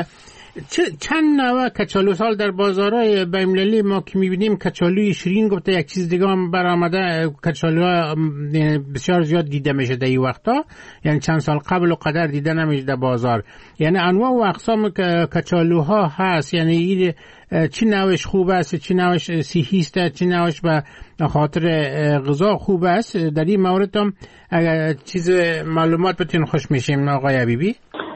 چند نوع کچالو سال در بازارهای بین‌المللی ما که می‌بینیم کچالوی شیرین گفته، یک چیز دیگه هم برآمده، کچالوها بسیار زیاد دیده میشه در این وقتا، یعنی چند سال قبل و قدر دیده نمیشه در بازار. یعنی انواع و اقسام کچالوها هست، یعنی چی نوعش خوب است، چی نوعش صحی است، چی نوعش به خاطر غذا خوب است. در این مورد هم اگر چیز معلومات بتین خوش میشیم آقای حبیبی.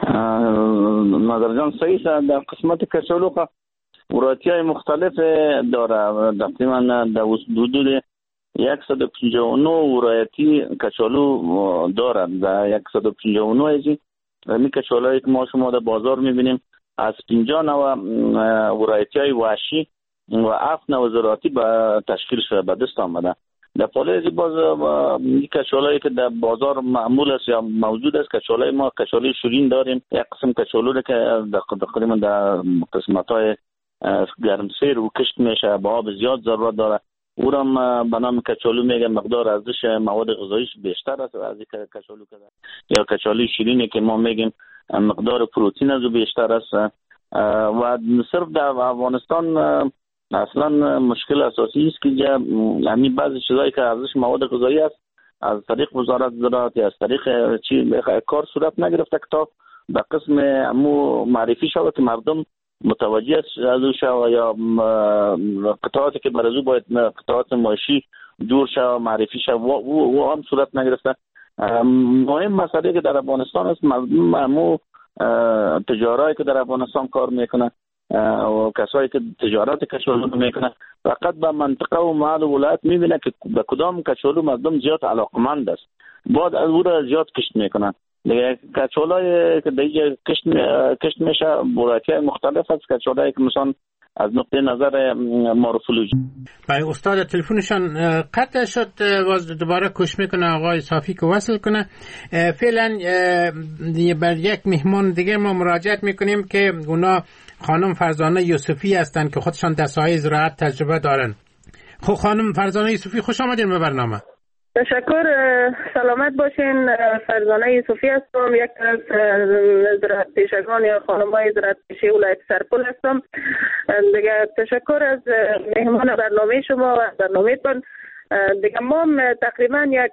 نظر جان صحیح است. در قسمت کچالو که ورایتی های مختلف داره، تقریبا در حدود صد و پنجاه و نه ورایتی کچالو داره. در صد و پنجاه و نه ازی این کچالوهایی که ما شما در بازار میبینیم از پنجاه نوع ورایتی های وحشی و هفت نوع زراعتی به تشکیل شده به دست آمده. در پالایشی باز کچالایی که در بازار معمول است یا موجود است، کچالای ما کچالای شیرین داریم. یک قسم کچالو که تقریبا در قسمت‌های گرمسیر و کشت میشه، با آب زیاد ضرورت داره، او را به نام کچالو میگه. مقدار ارزش مواد غذاییش بیشتر است از این کچالو که یا کچالو شیرینی که ما میگیم مقدار پروتئین از بیشتر است. و صرف در افغانستان اصلا مشکل اساسی است که همین بعضی چیزایی که ارزش مواد غذایی است از طریق وزارت زراعت یا از طریق چی کار صورت نگرفته که تا به قسم امو معرفی شود که مردم متوجه از او شود یا قطعاتی که برای او باید قطعات معاشی دور شود معرفی شود و هم صورت نگرفته. مهم مسئله که در افغانستان است، مردم امو تجارایی که در افغانستان کار میکنه و کسایی که تجارت کچالو میکنه فقط به منطقه و محل و ولایت میبینه که به کدام کچالو مردم زیاد علاقمند است، بعد از او را زیاد کشت میکنن. دیگه کچالای که دیگه کشت کشت میشه براکه مختلف است، کچالایی که مثلا از نقطه نظر مورفولوژی. برای استاد تلفنشان قطع شد، باز دوباره کوشش میکنه آقای صافی که وصل کنه. فعلا بر یک مهمان دیگه ما مراجعت میکنیم که اونا خانم فرزانه یوسفی هستند که خودشان در ساحه زراعت تجربه دارن. خب خانم فرزانه یوسفی خوش آمدین به برنامه. تشکر، سلامت باشین. فرزانه یوسفی هستم، یک از زراعت پیشگان یا خانم‌های زراعت پیشه ولایت سرپل هستم. دیگه تشکر از مهمان برنامه شما و برنامه‌تون. دیگه ما تقریبا یک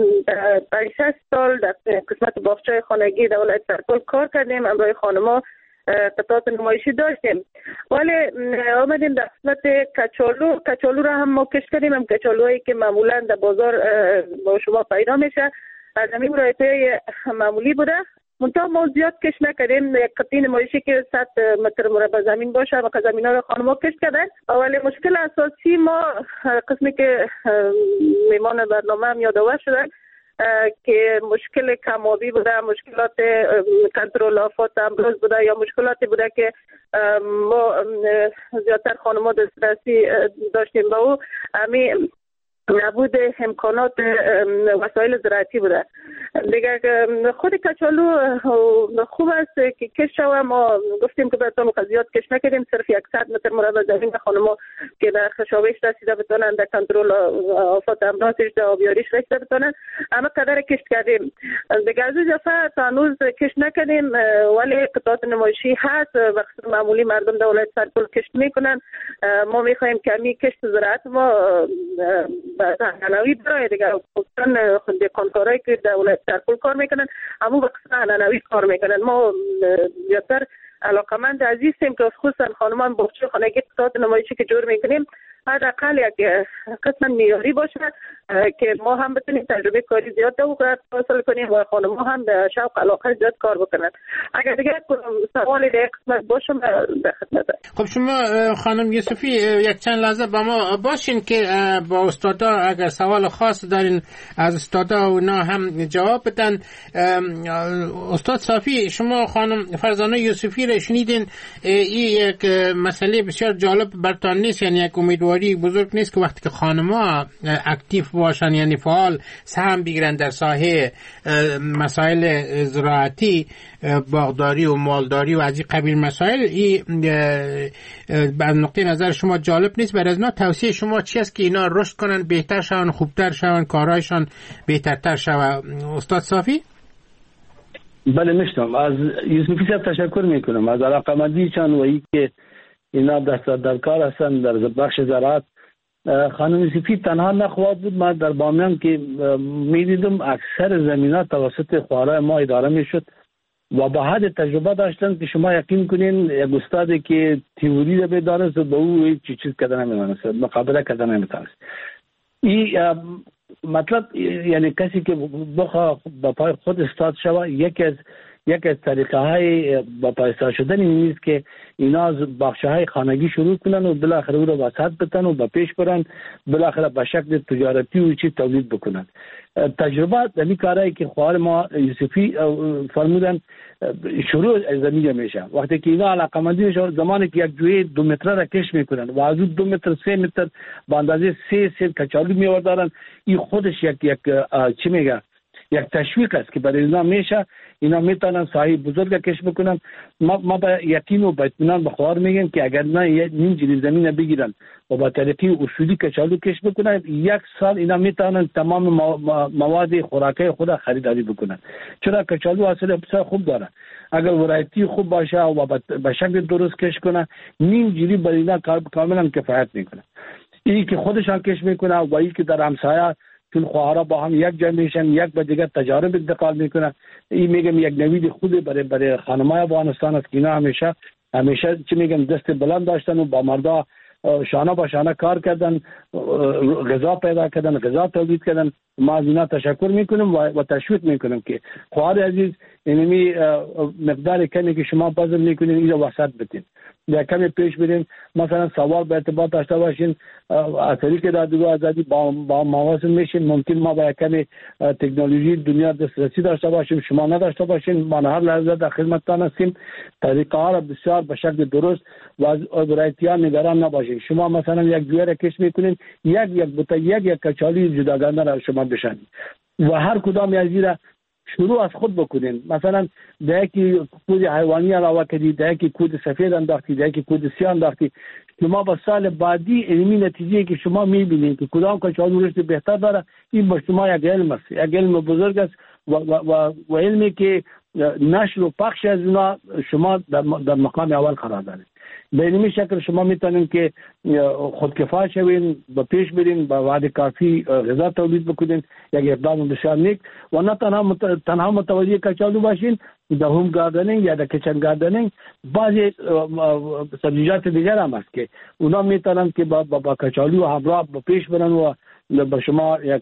پنج شش سال در قسمت باغچه‌های خانگی در ولایت سرپل کار کردیم. همراه خانم‌ها قطعات نمایشی داشتیم، ولی آمدیم در قسمت کچالو. کچالو را هم ما کشت کردیم، هم کچالوهایی که معمولا در بازار با شما پیدا میشه از همین رایته معمولی بوده. منتها ما زیاد کشت نکردیم، یک قطعی نمایشی که صد متر مربع زمین باشه و که زمین ها را خانم ها کشت کردن. ولی مشکل اساسی ما قسمی که میمان برنامه هم یادآور شدن که مشکل کمابی بوده، مشکلات کنترل آفات امراض بوده یا مشکلاتی بوده که ما زیادتر خانم‌ها دسترسی داشتیم به او، همین نبود امکانات وسایل زراعتی بوده. دیگه خود کچالو خوب است که کش شوه. ما گفتیم که بهتون زیاد کش نکردیم، صرف صد متر مربع زمین خانم‌ها که در خشابش رسیده بتونن، در کنترل آفات امراضش، در آبیاریش رسیده بتونن، اما قدر کشت کردیم. دیگه از این دفعه تا هنوز کش نکردیم، ولی قطعات نمایشی هست و معمولی مردم در ولایت سرپل کشت میکنن. ما میخوایم که همین کشت زراعت ما عنعنوی داره. دیگه خصوصا کانکارایی که در ولایت سرپل کار میکنن همون به قسم عنعنوی کار میکنن. ما بیشتر علاقمند عزیزیم که خصوصا خانمان باغچه خانگی قطعات نمایشی که جور میکنیم حداقل یک قسم معیاری باشه که ما هم بتونیم تجربه کاری زیاد حاصل کنیم و خانم‌ها هم به شوق علاقه زیاد کار بکنن. اگر دیگه سوالی در قسمت باشه به خدمت. خب شما خانم یوسفی یک چند لحظه با ما باشین که با استادا اگر سوال خاص دارین از استادا اونا هم جواب بدن. استاد صافی، شما خانم فرزانه یوسفی را شنیدین، این یک مسئله بسیار جالب برتان نیست؟ یعنی یک امیدواری بزرگ نیست که وقتی که خانم‌ها اکتیو باشن، یعنی فعال سهم بگیرن در ساحه مسائل زراعتی، باغداری و مالداری و از این قبیل مسائل، این از نقطه نظر شما جالب نیست؟ برای از اینا توصیه شما چی است که اینا رشد کنن، بهتر شون، خوبتر شون، کارهایشان بهترتر شود؟ استاد صافی؟ بله میشتم. از یوسفی صاحب تشکر میکنم از علاقمندی چان و ای که اینا دست در کار هستن در بخش زراعت. خانم یوسفی تنها نخواهد بود. من در بامیان که میدیدم اکثر زمینات توسط خوارای ما اداره میشد و با حد تجربه داشتن که شما یقین کنین یک استادی که تئوری رو بدانست به او چی چیز کردن نمیدانست، مقابله کردن نمیتونست. این مطلب یعنی کسی که بخواه با پای خود استاد شوه، یکی از یک از طریقه های با پایستار شدن این نیست که اینا از بخشه های خانگی شروع کنن و بالاخره او را وسط بتن و با پیش برن، بالاخره به شکل تجارتی و چی تولید بکنن. تجربه دمی کارهایی که خواهر ما یوسفی فرمودن شروع از زمین میشه. وقتی که اینا علاقمندی میشه زمانی که یک جوی دو متر را کش میکنن و از دو متر سه متر با اندازه سه سه کچالو میوردارن، این خودش یک یک چی میگه یک تشویق است که برای اینا میشه اینا میتونن سایه بزرگ کش بکنن. ما ما با یقین و با اطمینان به خواهر میگیم که اگر نه یک نیم جری زمین بگیرن و با طریقی اصولی کچالو کش بکنن، یک سال اینا میتونن تمام مواد خوراکی خود خریداری بکنن، چرا کچالو اصلا بسیار خوب داره. اگر ورایتی خوب باشه و به شکل درست کش کنه، نیم جری برای اینا کاملا کفایت میکنه. این که خودشان کش میکنه و این که در همسایه چون خواهرها با هم یک جمع میشن، یک به دیگر تجارب انتقال میکنن. این میگم یک نوید خوبی برای برای خانمای افغانستان است که اینا همیشه همیشه چی میگم دست بلند داشتن و با مردا شانه با شانه کار کردن، غذا پیدا کردن، غذا تولید کردن. ما از اینا تشکر میکنیم و تشویق میکنیم که خواهر عزیز اینمی مقدار کمی که شما بذل میکنین اینو وسط بتین یا کمی پیش برین. مثلا سوال به ارتباط داشته باشین از طریق رادیو آزادی با با مواصل میشین. ممکن ما با کمی تکنولوژی دنیا دسترسی داشته باشیم، شما نداشته باشین، ما هر لحظه در خدمتتان هستیم. طریقه ها را بسیار به شکل درست و از برایتیان نگران نباشین. شما مثلا یک جوی را کش میکنین، یک یک بوته یک یک کچالی جداگانه را شما بشنید و هر کدام از این را شروع از خود بکنین. مثلا در یکی کود حیوانی علاوه کردی، در یکی کود سفید انداختی، در یکی کود سیاه انداختی، شما با سال بعدی علمی نتیجه که شما میبینید که کدام کچالو رشد بهتر داره، این با شما یک علم است، یک علم بزرگ است و, و, و, و علمی که نشر و پخش از اونا شما در, در مقام اول قرار دارید. به این شکل شما میتونید که خودکفای شوین، با پیش برین، با وعده کافی غذا تولید بکنین. یک اقدام بسیار نیک و نه تنها مت... تنها متوجه کچالو باشین، در هوم گاردنینگ یا در کچن گاردنینگ بعضی سبزیجات دیگر هم است که اونا میتونن که با, با, با کچالو همراه با پیش برن و به شما یک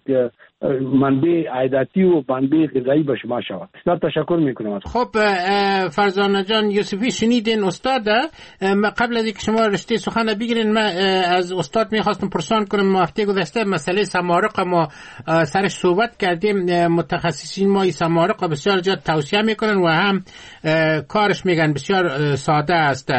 منبع عایداتی و منبع غذایی به شما شود. بسیار تشکر میکنم. خب فرزانه جان یوسفی شنیدین استاد، قبل از اینکه شما رشته سخن بگیرین من از استاد میخواستم پرسان کنم. ما هفته گذشته مسئله سمارق ما سرش صحبت کردیم. متخصصین ما این سمارق بسیار زیاد توصیه میکنن و هم کارش میگن بسیار ساده است.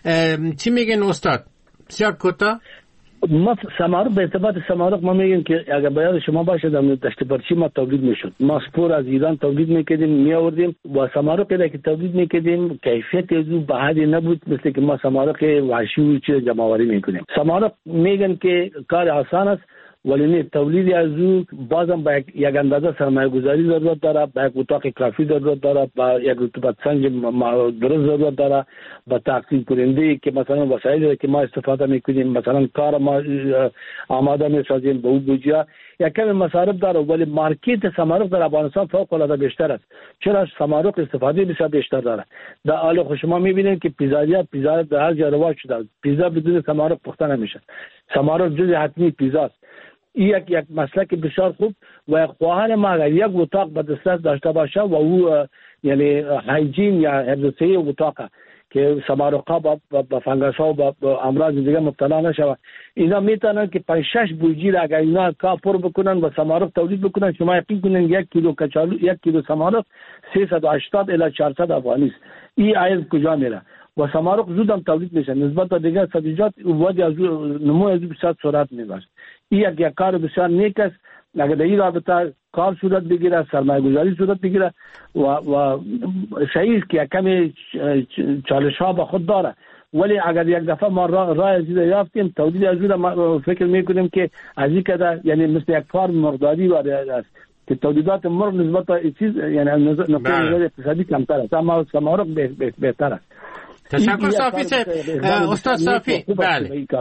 چی میگن استاد؟ بسیار کوتاه. ما سمارق به ارتباط سمارق ما میگیم که اگر باید شما باشه در دشت برچی ما تولید میشد، ما سپور از ایران تولید میکردیم میآوردیم و سمارق که تولید میکردیم کیفیت از او به حدی نبود مثل که ما سمارق وحشی و چیز جمع آوری میکنیم. سمارق میگن که کار آسان است ولی نه، تولید از او بازم با یک اندازه سرمایه گذاری ضرورت داره، با یک اتاق کافی ضرورت داره، با یک رطوبت سنج درست ضرورت داره، با تقسیم کننده که مثلا وسایلی که ما استفاده میکنیم، مثلا کار ما آماده میسازیم به او بودجه یک کمی مصارف داره ولی مارکت سمارق در افغانستان فوق العاده بیشتر است. چرا؟ سمارق استفاده بسیار بیشتر داره. در حال خود شما میبینید که پیزاریا پیزا در هر جا رواج شده، پیزا بدون سمارق پخته نمیشه. سمارق جزء حتمی پیزاست. یک یک مسلک بسیار خوب و خواهر ما اگر یک اتاق به دسترس داشته باشه و او یعنی هایجین یا حفظی اتاق که سمارق‌ها با با فنگس‌ها و با امراض دیگه مبتلا نشوه، اینا میتونن که پنج شش بوجی را اگر اینا کار بکنن و سمارق تولید بکنن، شما یقین کنین یک کیلو کچالو یک کیلو سمارق سیصد و هشتاد الی چهارصد افغانی است. این عاید کجا میره؟ و سمارق زود هم تولید میشه نسبت به دیگر سبزیجات، وادی از نمو از بسیار سرعت میبره. این یک یک کار بسیار نیک است. اگر در این رابطه کار صورت بگیره، سرمایه گذاری صورت بگیره و و صحیح است که کمی چالش ها با خود داره، ولی اگر یک دفعه ما راه را از این یافتیم تولید از این فکر میکنیم که از این کده یعنی مثل یک کار مقداری وارد است که تولیدات مرغ نسبت به چیز یعنی نقطه نظر اقتصادی کمتر است، اما سمارق بهتر است. تشکر صافی صاحب. استاد صافی بله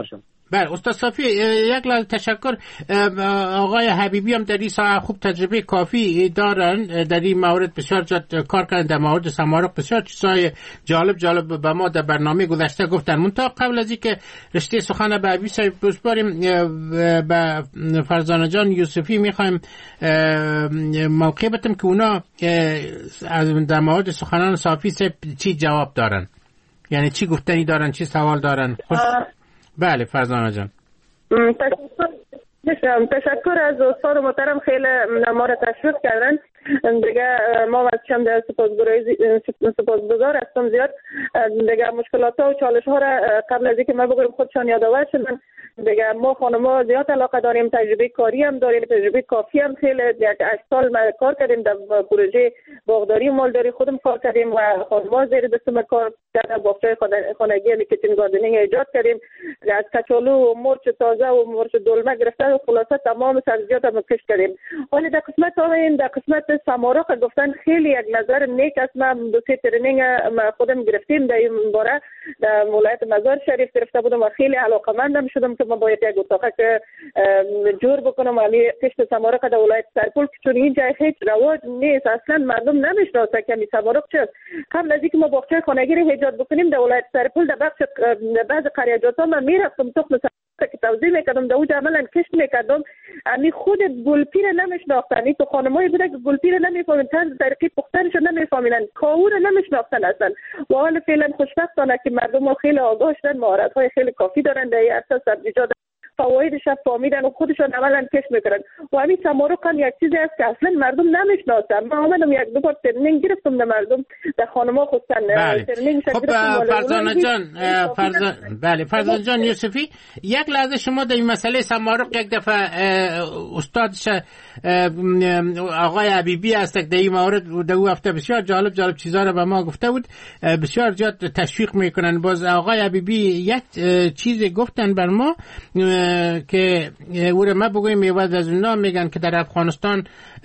بله استاد صافی، یک لحظه تشکر. آقای حبیبی هم در این ساحه خوب تجربه کافی دارن، در این مورد بسیار جد کار کردن، در مورد سمارق بسیار چیزای جالب جالب به ما در برنامه گذشته گفتن. منتها قبل از اینکه رشته سخن به حبیبی صاحب بسپاریم، به فرزانه جان یوسفی میخوایم موقع بدیم که اونا در مورد سخنان صافی صاحب چی جواب دارن، یعنی چی گفتنی دارن، چی سوال دارن. خوش... بله فرزانه جان. تشکر تشکر از استاد محترم، خیلی ما را تشویق کردن دیگه. ما از چند سپاسگزار هستم زیاد دیگه. مشکلات ها و چالش ها را قبل از اینکه ما بگویم خودشان یادآور شدن دیگه. ما خانم‌ها زیاد علاقه داریم، تجربه کاری هم داریم، تجربه کافی هم. خیلی یک هشت سال ما کار کردیم در پروژه باغداری و مالداری، خودم کار کردیم و خانم‌ها زیر دست ما کار کردن. باغچه خانگی کیچن گاردنینگ ایجاد کردیم، از کچالو و مرچ تازه و مرچ دلمه گرفته و خلاصه تمام سبزیجات هم کشت کردیم. ولی در قسمت این در قسمت سمارق گفتن خیلی یک نظر نیک است. ما دو سه ترینینگ ما خودم گرفتیم در این باره، در ولایت مزار شریف گرفته بودم و خیلی علاقه‌مندم شدم که ما باید یک اتاق که جور بکنم علی کشت سمارق در ولایت سرپل، چون اینجا هیچ رواج نیست، اصلا مردم نمیشناسه که می سمارق چیست. قبل از اینکه ما باغچه خانگی رو ایجاد بکنیم در ولایت سرپل در بخش بعض قریاجات ها من میرفتم تخم که توضیح میکردم در اونجا عملا کشت میکردم. امی خود گلپیر نمیشناختن، این تو خانمایی بوده که گلپیر نمیفهمن، طرز طریقی پختنش نمیفهمن، کاور نمیشناختن اصلا. و حالا فعلا خوشبختانه که مردم خیلی آگاه شدن، مهارت های خیلی کافی دارن در این سبزیجات، فوایدش فهمیدن و خودشون عملا کشت میکنن. و همین سمارق هم یک چیزی است که اصلا مردم نمیشناسن. من آمدم یک دو بار ترنینگ گرفتم در مردم، در خانم‌ها خصوصا ترنینگ خب فرزانه جان، فرزانه بله فرزانه جان یوسفی، یک لحظه شما در این مسئله سمارق یک دفعه استادش آقای حبیبی است در این مورد در او هفته بسیار جالب جالب چیزا رو به ما گفته بود، بسیار زیاد تشویق میکنن. باز آقای حبیبی یک چیز گفتن بر ما که او رو ما بگویم میواد از اونا میگن که در افغانستان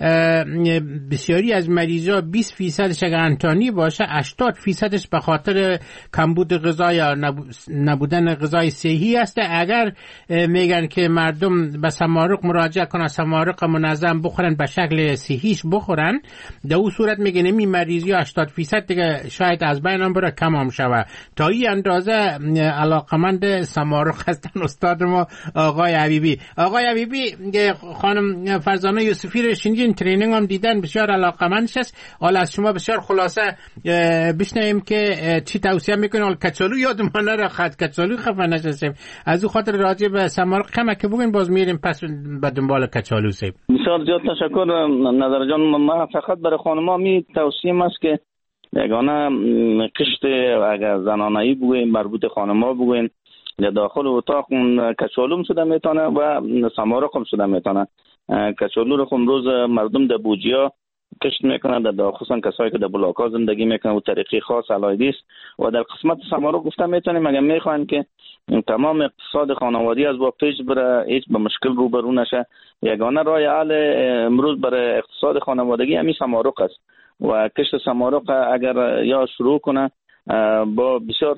بسیاری از مریضا بیست فیصدش اگر انتانی باشه، هشتاد فیصدش به خاطر کمبود غذا یا نبودن غذای صحی است. اگر میگن که مردم به سمارق مراجعه کنن، سمارق منظم بخورن، به شکل صحیش بخورن، در اون صورت میگن این مریضی هشتاد فیصد دیگه شاید از بین هم بره، کم هم شوه. تا این اندازه علاقمند سمارق هستن استاد ما آقای حبیبی. آقای حبیبی خانم فرزانه یوسفی رو شنیدین، ترینینگ هم دیدن، بسیار علاقمندش است. حالا از شما بسیار خلاصه بشنویم که چی توصیه میکنین. حالا کچالو یادمان نره، خط کچالو خفه نشیم، از او خاطر راجع به سمارق کمک که بگین، باز میریم پس به دنبال کچالو سیب. بسیار زیاد تشکر نظر جان. ما فقط برای خانم‌ها می توصیه است که یگانه قشت اگر زنانه‌ای بگوین، مربوط خانم‌ها بگوین، یا داخل اتاق کچالو شده میتونه و سمارق هم شده میتونه. کچالو رو خون روز مردم در بوجیا کشت میکنن، در داخل خصوصا کسایی که در بلاک‌ها زندگی میکنن و طریقی خاص علایدی است. و در قسمت سمارق گفتم میتونیم اگر میخواین که تمام اقتصاد خانوادگی از با پیش بره، هیچ به مشکل روبرو نشه، یگانه راه حل امروز برای اقتصاد خانوادگی همین سمارق است. و کشت سمارق اگر یا شروع کنه با بسیار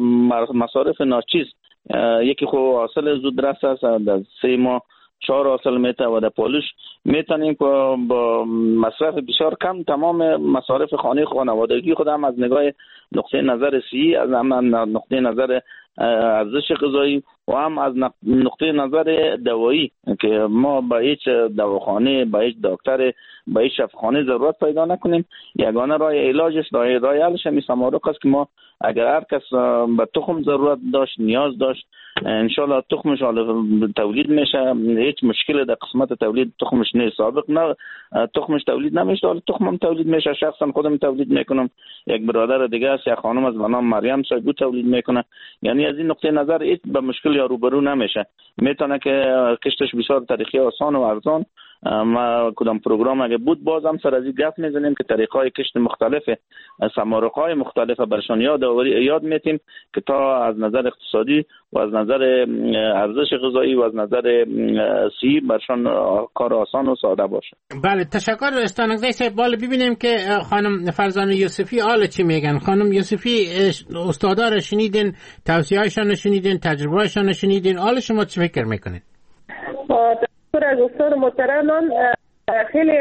مصارف ناچیز، یکی خو حاصل زود رس است، در سه ماه چهار حاصل میته و در پالوش میتونیم که با مصرف بسیار کم تمام مصارف خانه خانوادگی خود هم از نگاه نقطه نظر صحی، از هم نقطه نظر ارزش غذایی و هم از نقطه نظر دوایی که ما با هیچ دواخانه، با هیچ دکتر، با هیچ شفاخانه ضرورت پیدا نکنیم. یگانه راه علاجش، راه راه حلش همین سمارق است که ما اگر هر کس به تخم ضرورت داشت، نیاز داشت، انشالله تخمش حالا تولید میشه، هیچ مشکل در قسمت تولید تخمش نیست. سابق نه تخمش تولید نمیشه، حالا تخمم تولید میشه. شخصا خودم تولید میکنم، یک برادر دیگه است، یک خانم از نام مریم صاحب تولید میکنه. یعنی از این نقطه نظر هیچ به مشکل یا روبرو نمیشه. میتونه که کشتش بسیار طریقی آسان و ارزان ما کدام پروگرام اگه بود باز هم سر از این گپ میزنیم که طریق‌های کشت مختلف سمارق‌های مختلف برشان یاد یاد میتیم که تا از نظر اقتصادی و از نظر ارزش غذایی و از نظر صحی برشان کار آسان و ساده باشه. بله تشکر استانگزی صاحب. بالا ببینیم که خانم فرزانه یوسفی حالا چی میگن. خانم یوسفی استادا رو شنیدین، توصیه‌هاشون رو شنیدین، تجربه‌هاشون رو شنیدین، حالا شما چه فکر میکنید؟ تشکر از استاد محترمان. خیلی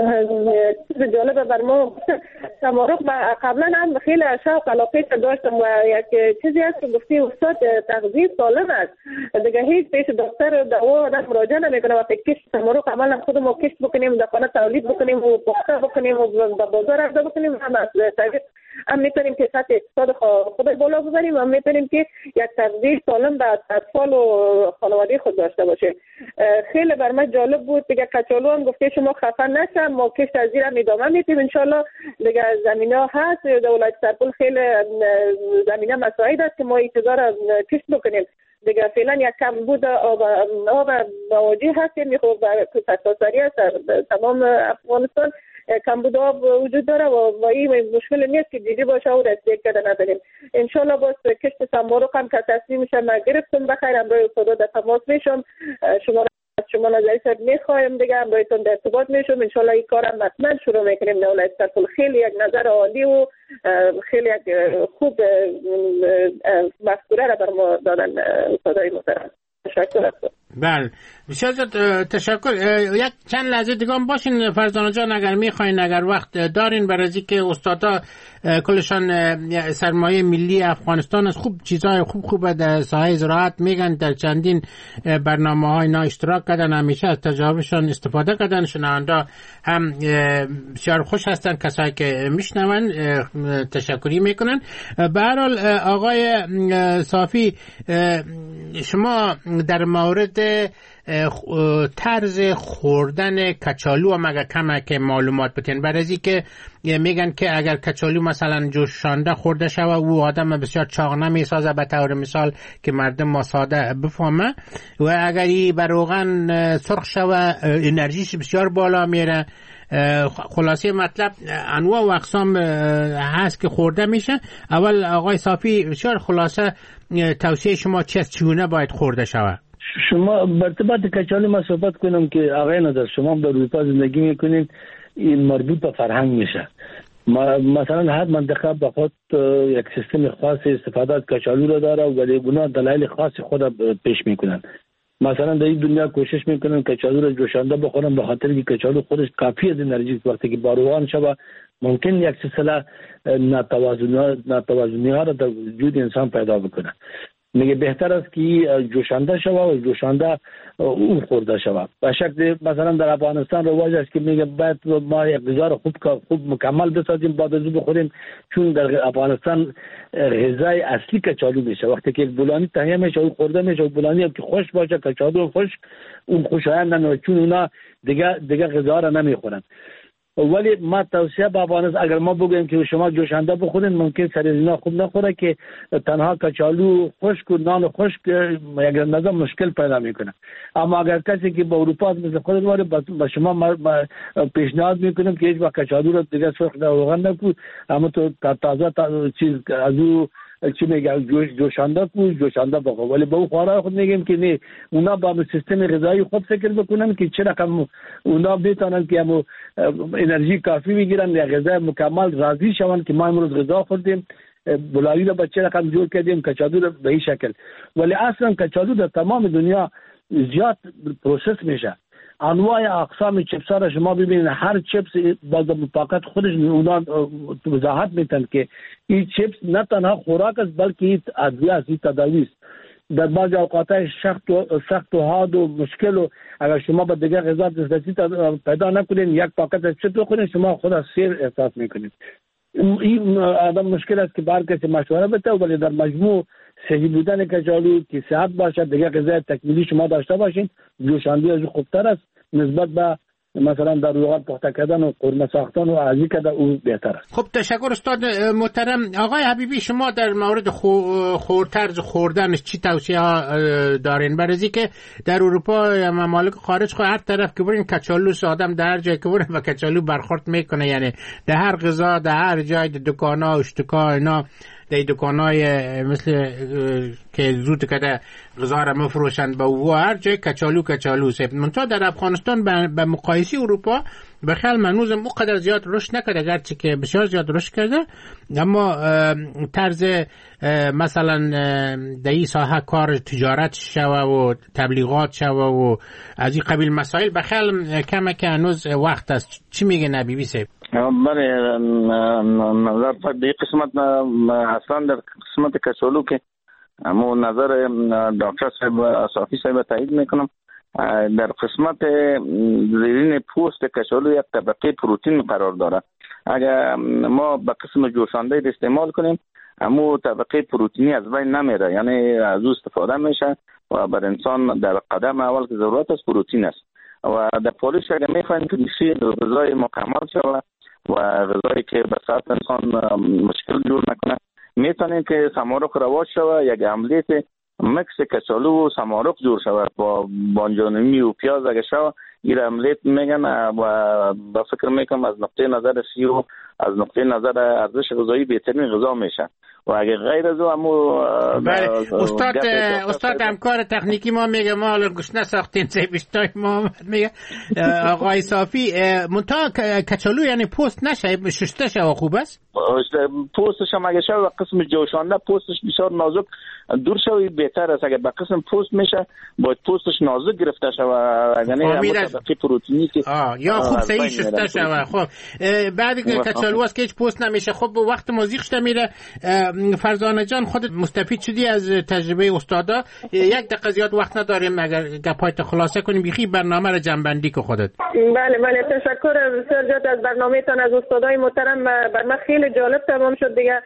چیز جالبه بر ما تمارق قبلا هم خیلی شوق علاقه داشتم و یک چیزی هست که گفتی استاد تغذیه سالم است دیگه هیچ پیش دکتر دوا آدم مراجعه نمیکنه و کشت تمارق عملا خودمون کشت بکنیم در خانه تولید بکنیم و پخته بکنیم و به بازار عرضه بکنیم هم از طریق هم میتونیم که سطح اقتصاد خود بالا ببریم هم میتونیم که یک تغذیه سالم به اطفال و خانواده خود داشته باشه. خیلی بر من جالب بود دیگه. کچالو هم گفته شما خفه نشم، ما کشت از زیر هم ادامه میتیم ان شاء الله. دیگه زمینه هست در ولایت سرپل خیلی زمینه مساعد است که ما انتظار کشت بکنیم. دیگه فعلا یک کم بود آب آب مواجه هستیم میخواد به سرتاسری است تمام افغانستان کم بود آب وجود داره و این مشکل نیست که دیدی باشه و رسیدگی کرده نداریم. انشالله باز کشت سمارق هم که تصمیم میشم من گرفتم بخیر امروی خدا در تماس میشم شما شما نظری سر میخوایم دیگه امرویتون در ارتباط میشم انشالله این کارم حتما شروع میکنیم. در ولایت سرپل خیلی یک نظر عالی و خیلی یک خوب مفکوره را بر ما دادن استادای محترم. تشکر. بله بسیار تشکر. یک چند لحظه دیگه هم باشین فرزانه جان اگر میخواین، اگر وقت دارین، برای اینکه استادا کلشان سرمایه ملی افغانستان است، خوب چیزای خوب خوب در ساحه زراعت میگن، در چندین برنامه‌های اینا اشتراک کردن، همیشه از تجاربشان استفاده کردن. شنونده هم بسیار خوش هستن کسایی که میشنون تشکری میکنن. به هر حال آقای صافی شما در مورد طرز خوردن کچالو هم اگر کمه که معلومات بتین، برای از که میگن که اگر کچالو مثلا جوشانده خورده شوه او آدم بسیار چاق نمیسازه به طور مثال که مردم ما ساده بفهمه، و اگر ای بر روغن سرخ شوه انرژیش بسیار بالا میره. خلاصه مطلب انواع و اقسام هست که خورده میشه. اول آقای صافی بسیار خلاصه توصیه شما چیست، چگونه باید خورده شوه؟ شما برتباط کچالو ما صحبت کنم که آقای نظر شما در اروپا زندگی میکنین، این مربوط به فرهنگ میشه. مثلا هر منطقه به خود یک سیستم خاص استفاده از کچالو را داره و ولی اونا دلایل خاص خود پیش میکنن. مثلا در این دنیا کوشش میکنن کچالو را جوشانده بخورن به خاطر که کچالو خودش کافی از انرژی وقتی که باروان شوه ممکن یک سلسله ناتوازنی ها را در وجود انسان پیدا بکنه. میگه بهتر است که جوشانده شوه و جوشانده اون خورده شوه. به شکل مثلا در افغانستان رواج است که میگه باید ما یک غذا خوب خوب مکمل بسازیم بعد از بخوریم، چون در افغانستان غذای اصلی کچالو میشه. وقتی که بولانی تهیه میشه و خورده میشه و بولانی هم که خوش باشه کچالو خوش اون خوشایند نمیشه، چون اونا دیگه دیگه غذا را نمیخورن. ولی ما توصیه به افغانستان اگر ما بگویم که شما جوشانده بخورین ممکن سر اینا خوب نخوره که تنها کچالو خشک و نان خشک یک نظر مشکل پیدا میکنه. اما اگر کسی که به اروپا مثل خود واره به شما پیشنهاد میکنم که هیچ وقت کچالو رو دیگه سرخ در روغن نکن، اما تو تازه چیز از او چی میگه جوش جوشانده کو جوشانده بخور. ولی به خوارا خود میگیم که نه، اونا با سیستم غذایی خود فکر بکنن که چه رقم اونا بتونن که همو انرژی کافی میگیرن یا غذای مکمل راضی شون که ما امروز غذا خوردیم بلاوی رو به چه رقم جور کردیم کچالو رو به این شکل. ولی اصلا کچالو در تمام دنیا زیاد پروسس میشه. انواع اقسام چپس را شما ببینید، هر چپس با فقط خودش اونا وضاحت میتن که این چپس نه تنها خوراک است بلکه ادویه است، تداوی است. در بعض اوقات سخت و سخت و حاد و مشکل و اگر شما به دیگر غذا دسترسی پیدا نکنید یک پاکت چپس بخورید شما خود از سیر احساس میکنید. این آدم مشکل است که بار کسی مشوره بده، ولی در مجموع صحیح بودن کچالو که صحت باشه دیگه غذای تکمیلی شما داشته باشین، جوشاندهی از خوبتر است نسبت به مثلا در روغن پخته کردن و قورمه ساختن و ازی کده او بهتر است. خب تشکر استاد محترم. آقای حبیبی شما در مورد خورطرز خوردنش چی توصیه دارین؟ برای که در اروپا یا ممالک خارج خو هر طرف که برین کچالو آدم در هر جای که برین و کچالو برخورد میکنه، یعنی در هر غذا در هر جای دکانا و اشتکا اینا در دکانای مثل که زود کده غذا را مفروشند با و هر جای کچالو کچالو سه. منتها در افغانستان به مقایسه اروپا بخیال منوز مقدر زیاد رشد نکرده، گرچه که بسیار زیاد رشد کرده، اما طرز مثلا در این ساحه کار تجارت شوه و تبلیغات شوه و از این قبیل مسائل بخیال کمه که هنوز وقت است. چی میگه نبیبی صاحب؟ بله، نظر در قسمت اصلا در قسمت کچالو که امو نظر دکتر صاحب صافی صاحب تایید میکنم. در قسمت زیرین پوست کچالو یک طبقه پروتئین قرار داره. اگر ما به قسم جوشانده استعمال کنیم امو طبقه پروتئینی از بین نمیره، یعنی از او استفاده میشه و بر انسان در قدم اول که ضرورت است پروتئین است. و در پالیش اگر میخوایم که بسیار غذای مکمل شود و غذایی که به صحت انسان مشکل جور نکنه، میتونیم که سمارق رواج شود، یک عملیت مکس کچالو و سمارق جور شود با بانجانمی و پیاز اگر شود این عملیت میگن و با فکر میکنم از نقطه نظر سیو از نقطه نظر ارزش غذایی بهترین غذا میشه. و اگه غیر از او بله استاد استاد همکار تکنیکی ما میگه ما حالا گوشت نساختین سه بیشتای ما میگه آقای صافی منتها کچالو یعنی پوست نشه شسته شه خوب است؟ پوستش هم اگه شود قسم جوشانده پوستش بسیار نازک دور شوی بهتر است. اگه به قسم پوست میشه باید پوستش نازک گرفته شود، یعنی طبقه پروتئینی که یا خوب صحیح شسته شود. خب بعد که کچالو است که هیچ پوست نمیشه. خب وقت موزیقش میره. فرزانه جان خودت مستفید شدی از تجربه استادا، یک دقیقه زیاد وقت نداریم، اگر گپایت خلاصه کنیم بیخی برنامه رو جنبندی که خودت. بله بله تشکر بسیار زیاد از برنامه‌تان، از استادای محترم. بر من خیلی جالب تمام شد دیگه.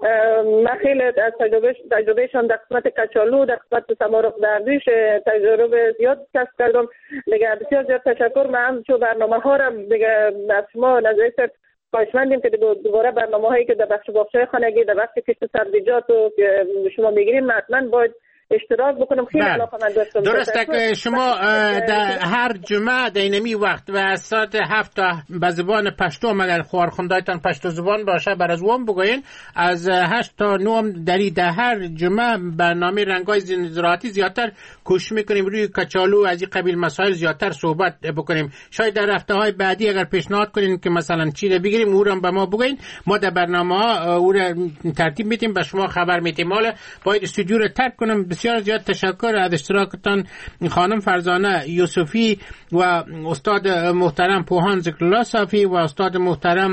من خیلی از تجربه تجربهشان در قسمت کچالو در قسمت سمارق دردوش تجربه زیاد کسب کردم دیگه. بسیار زیاد تشکر. من هم چون برنامه ها رو دیگه از شما نظریه خواهشمندیم که دوباره برنامه هایی که در بخش باغچه‌های خانگی در بخش کشت سبزیجات و که شما میگیرین حتما باید اشتراک بکنم. خیلی علاقه‌مند هستم. درسته که شما در هر جمعه در اینمی وقت و از ساعت هفت تا به زبان پشتو مگر خوارخوندایتان پشتو زبان باشه بر از وام بگوین، از هشت تا نه دری در هر جمعه برنامه رنگای زراعتی زیادتر کوشش میکنیم روی کچالو از این قبیل مسائل زیادتر صحبت بکنیم. شاید در هفته های بعدی اگر پیشنهاد کنین که مثلا چی رو بگیریم او رو به ما بگوین، ما در برنامه ها او رو ترتیب میدیم به شما خبر میدیم. حالا باید استودیو رو ترک کنم. بسیار زیاد تشکر از اشتراکتان خانم فرزانه یوسفی و استاد محترم پوهان ذکرالله صافی و استاد محترم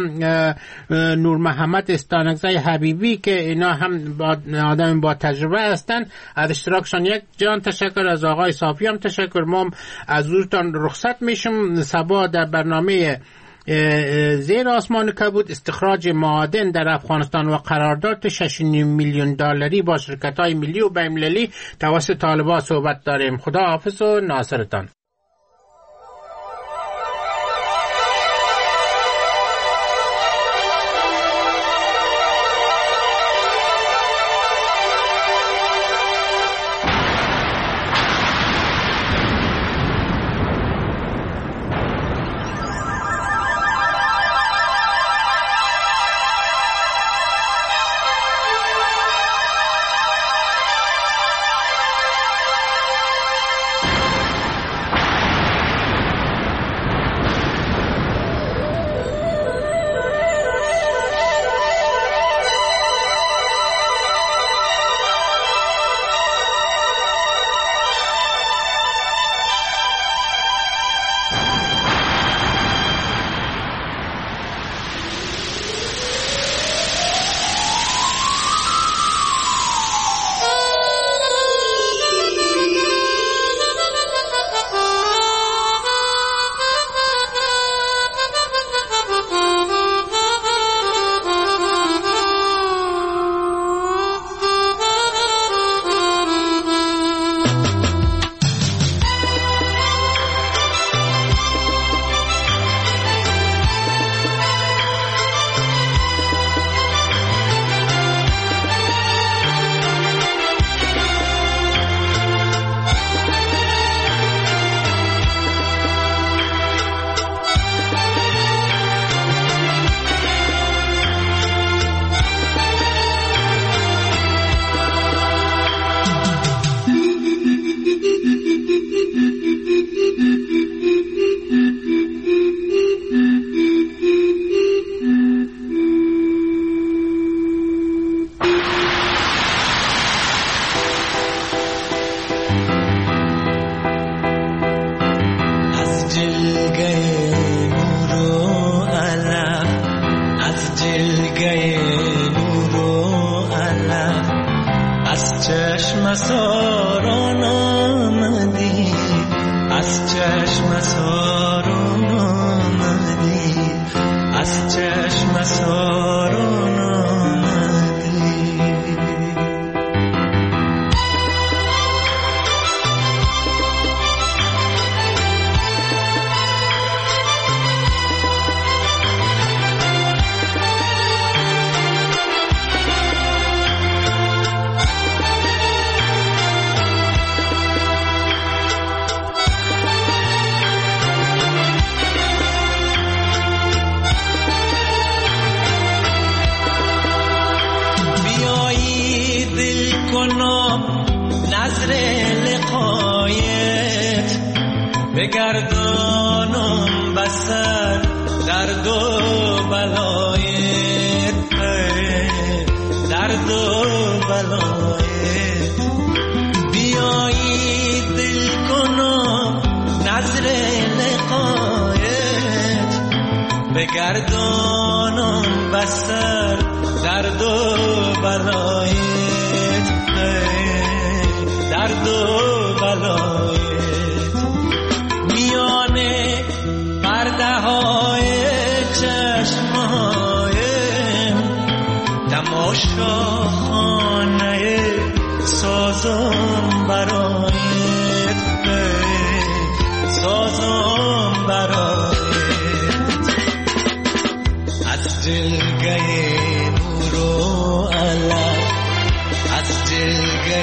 نور محمد استانکزی حبیبی که اینا هم آدم با تجربه هستند. از اشتراکشان یک جان تشکر. از آقای صافی هم تشکر. ما از روزتان رخصت میشم. صبا در برنامه زیر آسمان کبود استخراج معادن در افغانستان و قرارداد شش و نیم میلیون دلاری با شرکت‌های ملی و بین‌المللی توسط طالبان صحبت داریم. خدا حافظ و ناصرتان. ساران آمدی، از چشم ساران آمدی، از چشم ساران آمدی. نظر لقایت بگردانم بسر درد و بلایت، درد و بلایت. بیایی دل کنم نظر لقایت بگردانم بسر درد و بلایت، درد و بلایت. میانه پرده های چشمهایم تماشا خانه سازم برایت، سازم برایت. از جلگه نور و علم، از جلگه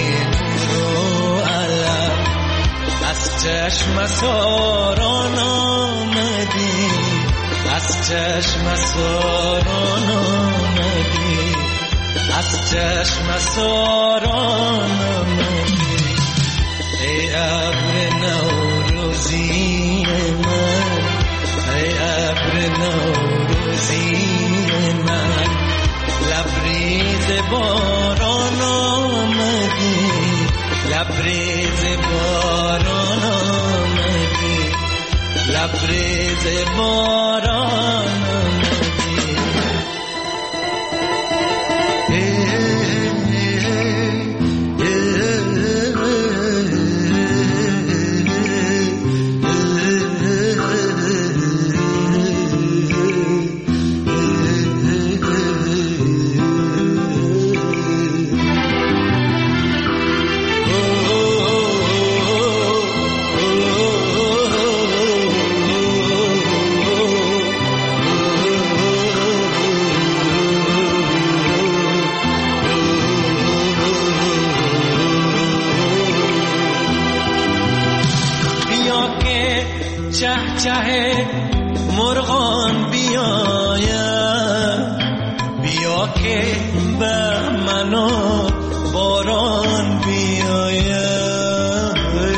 از چشم ساران آمدی، از چشم ساران آمدی، از چشم ساران آمدی. ای ابر نوروزی من، ای ابر نوروزی من، لبریز باران آمدی، لبریز باران آمدی، لبریز باران آمدی. چه مرغان بیاید، بیا که به منو باران بیاید،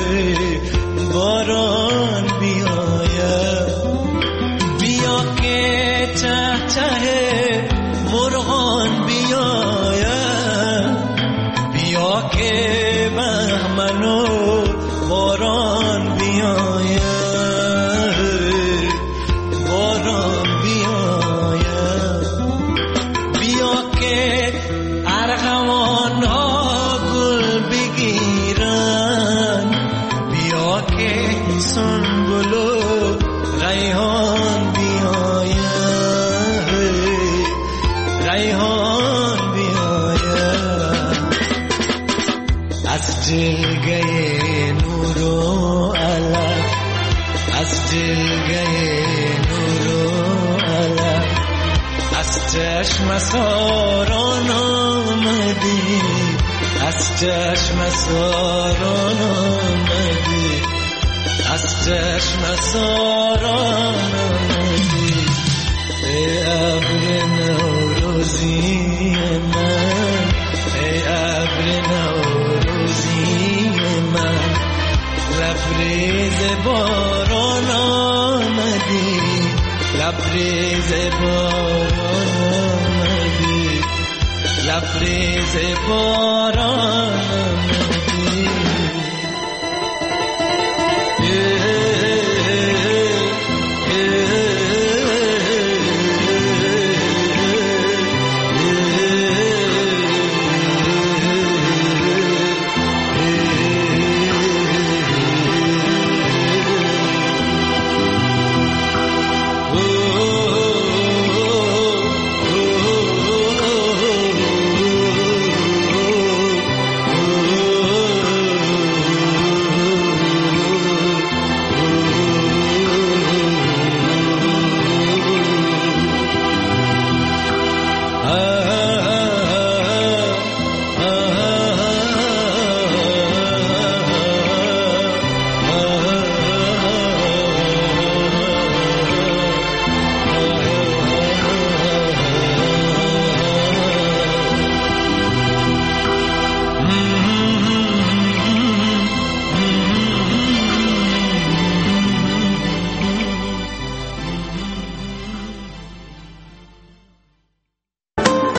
باران بیاید. بیا که چه چه مرغان بیاید، بیا که به منو باران بیاید، سنبل و ریحان بیاید، ریحان بیاید. از جلگه نور و علم، از جلگه نور و علم، از چشم ساران آمدی، از چشم ساران آمدی، از چشم ساران آمدی. ای ابر نوروزی من، ای ابر نوروزی من، لبریز باران آمدی، لبریز باران آمدی، لبریز باران آمدی.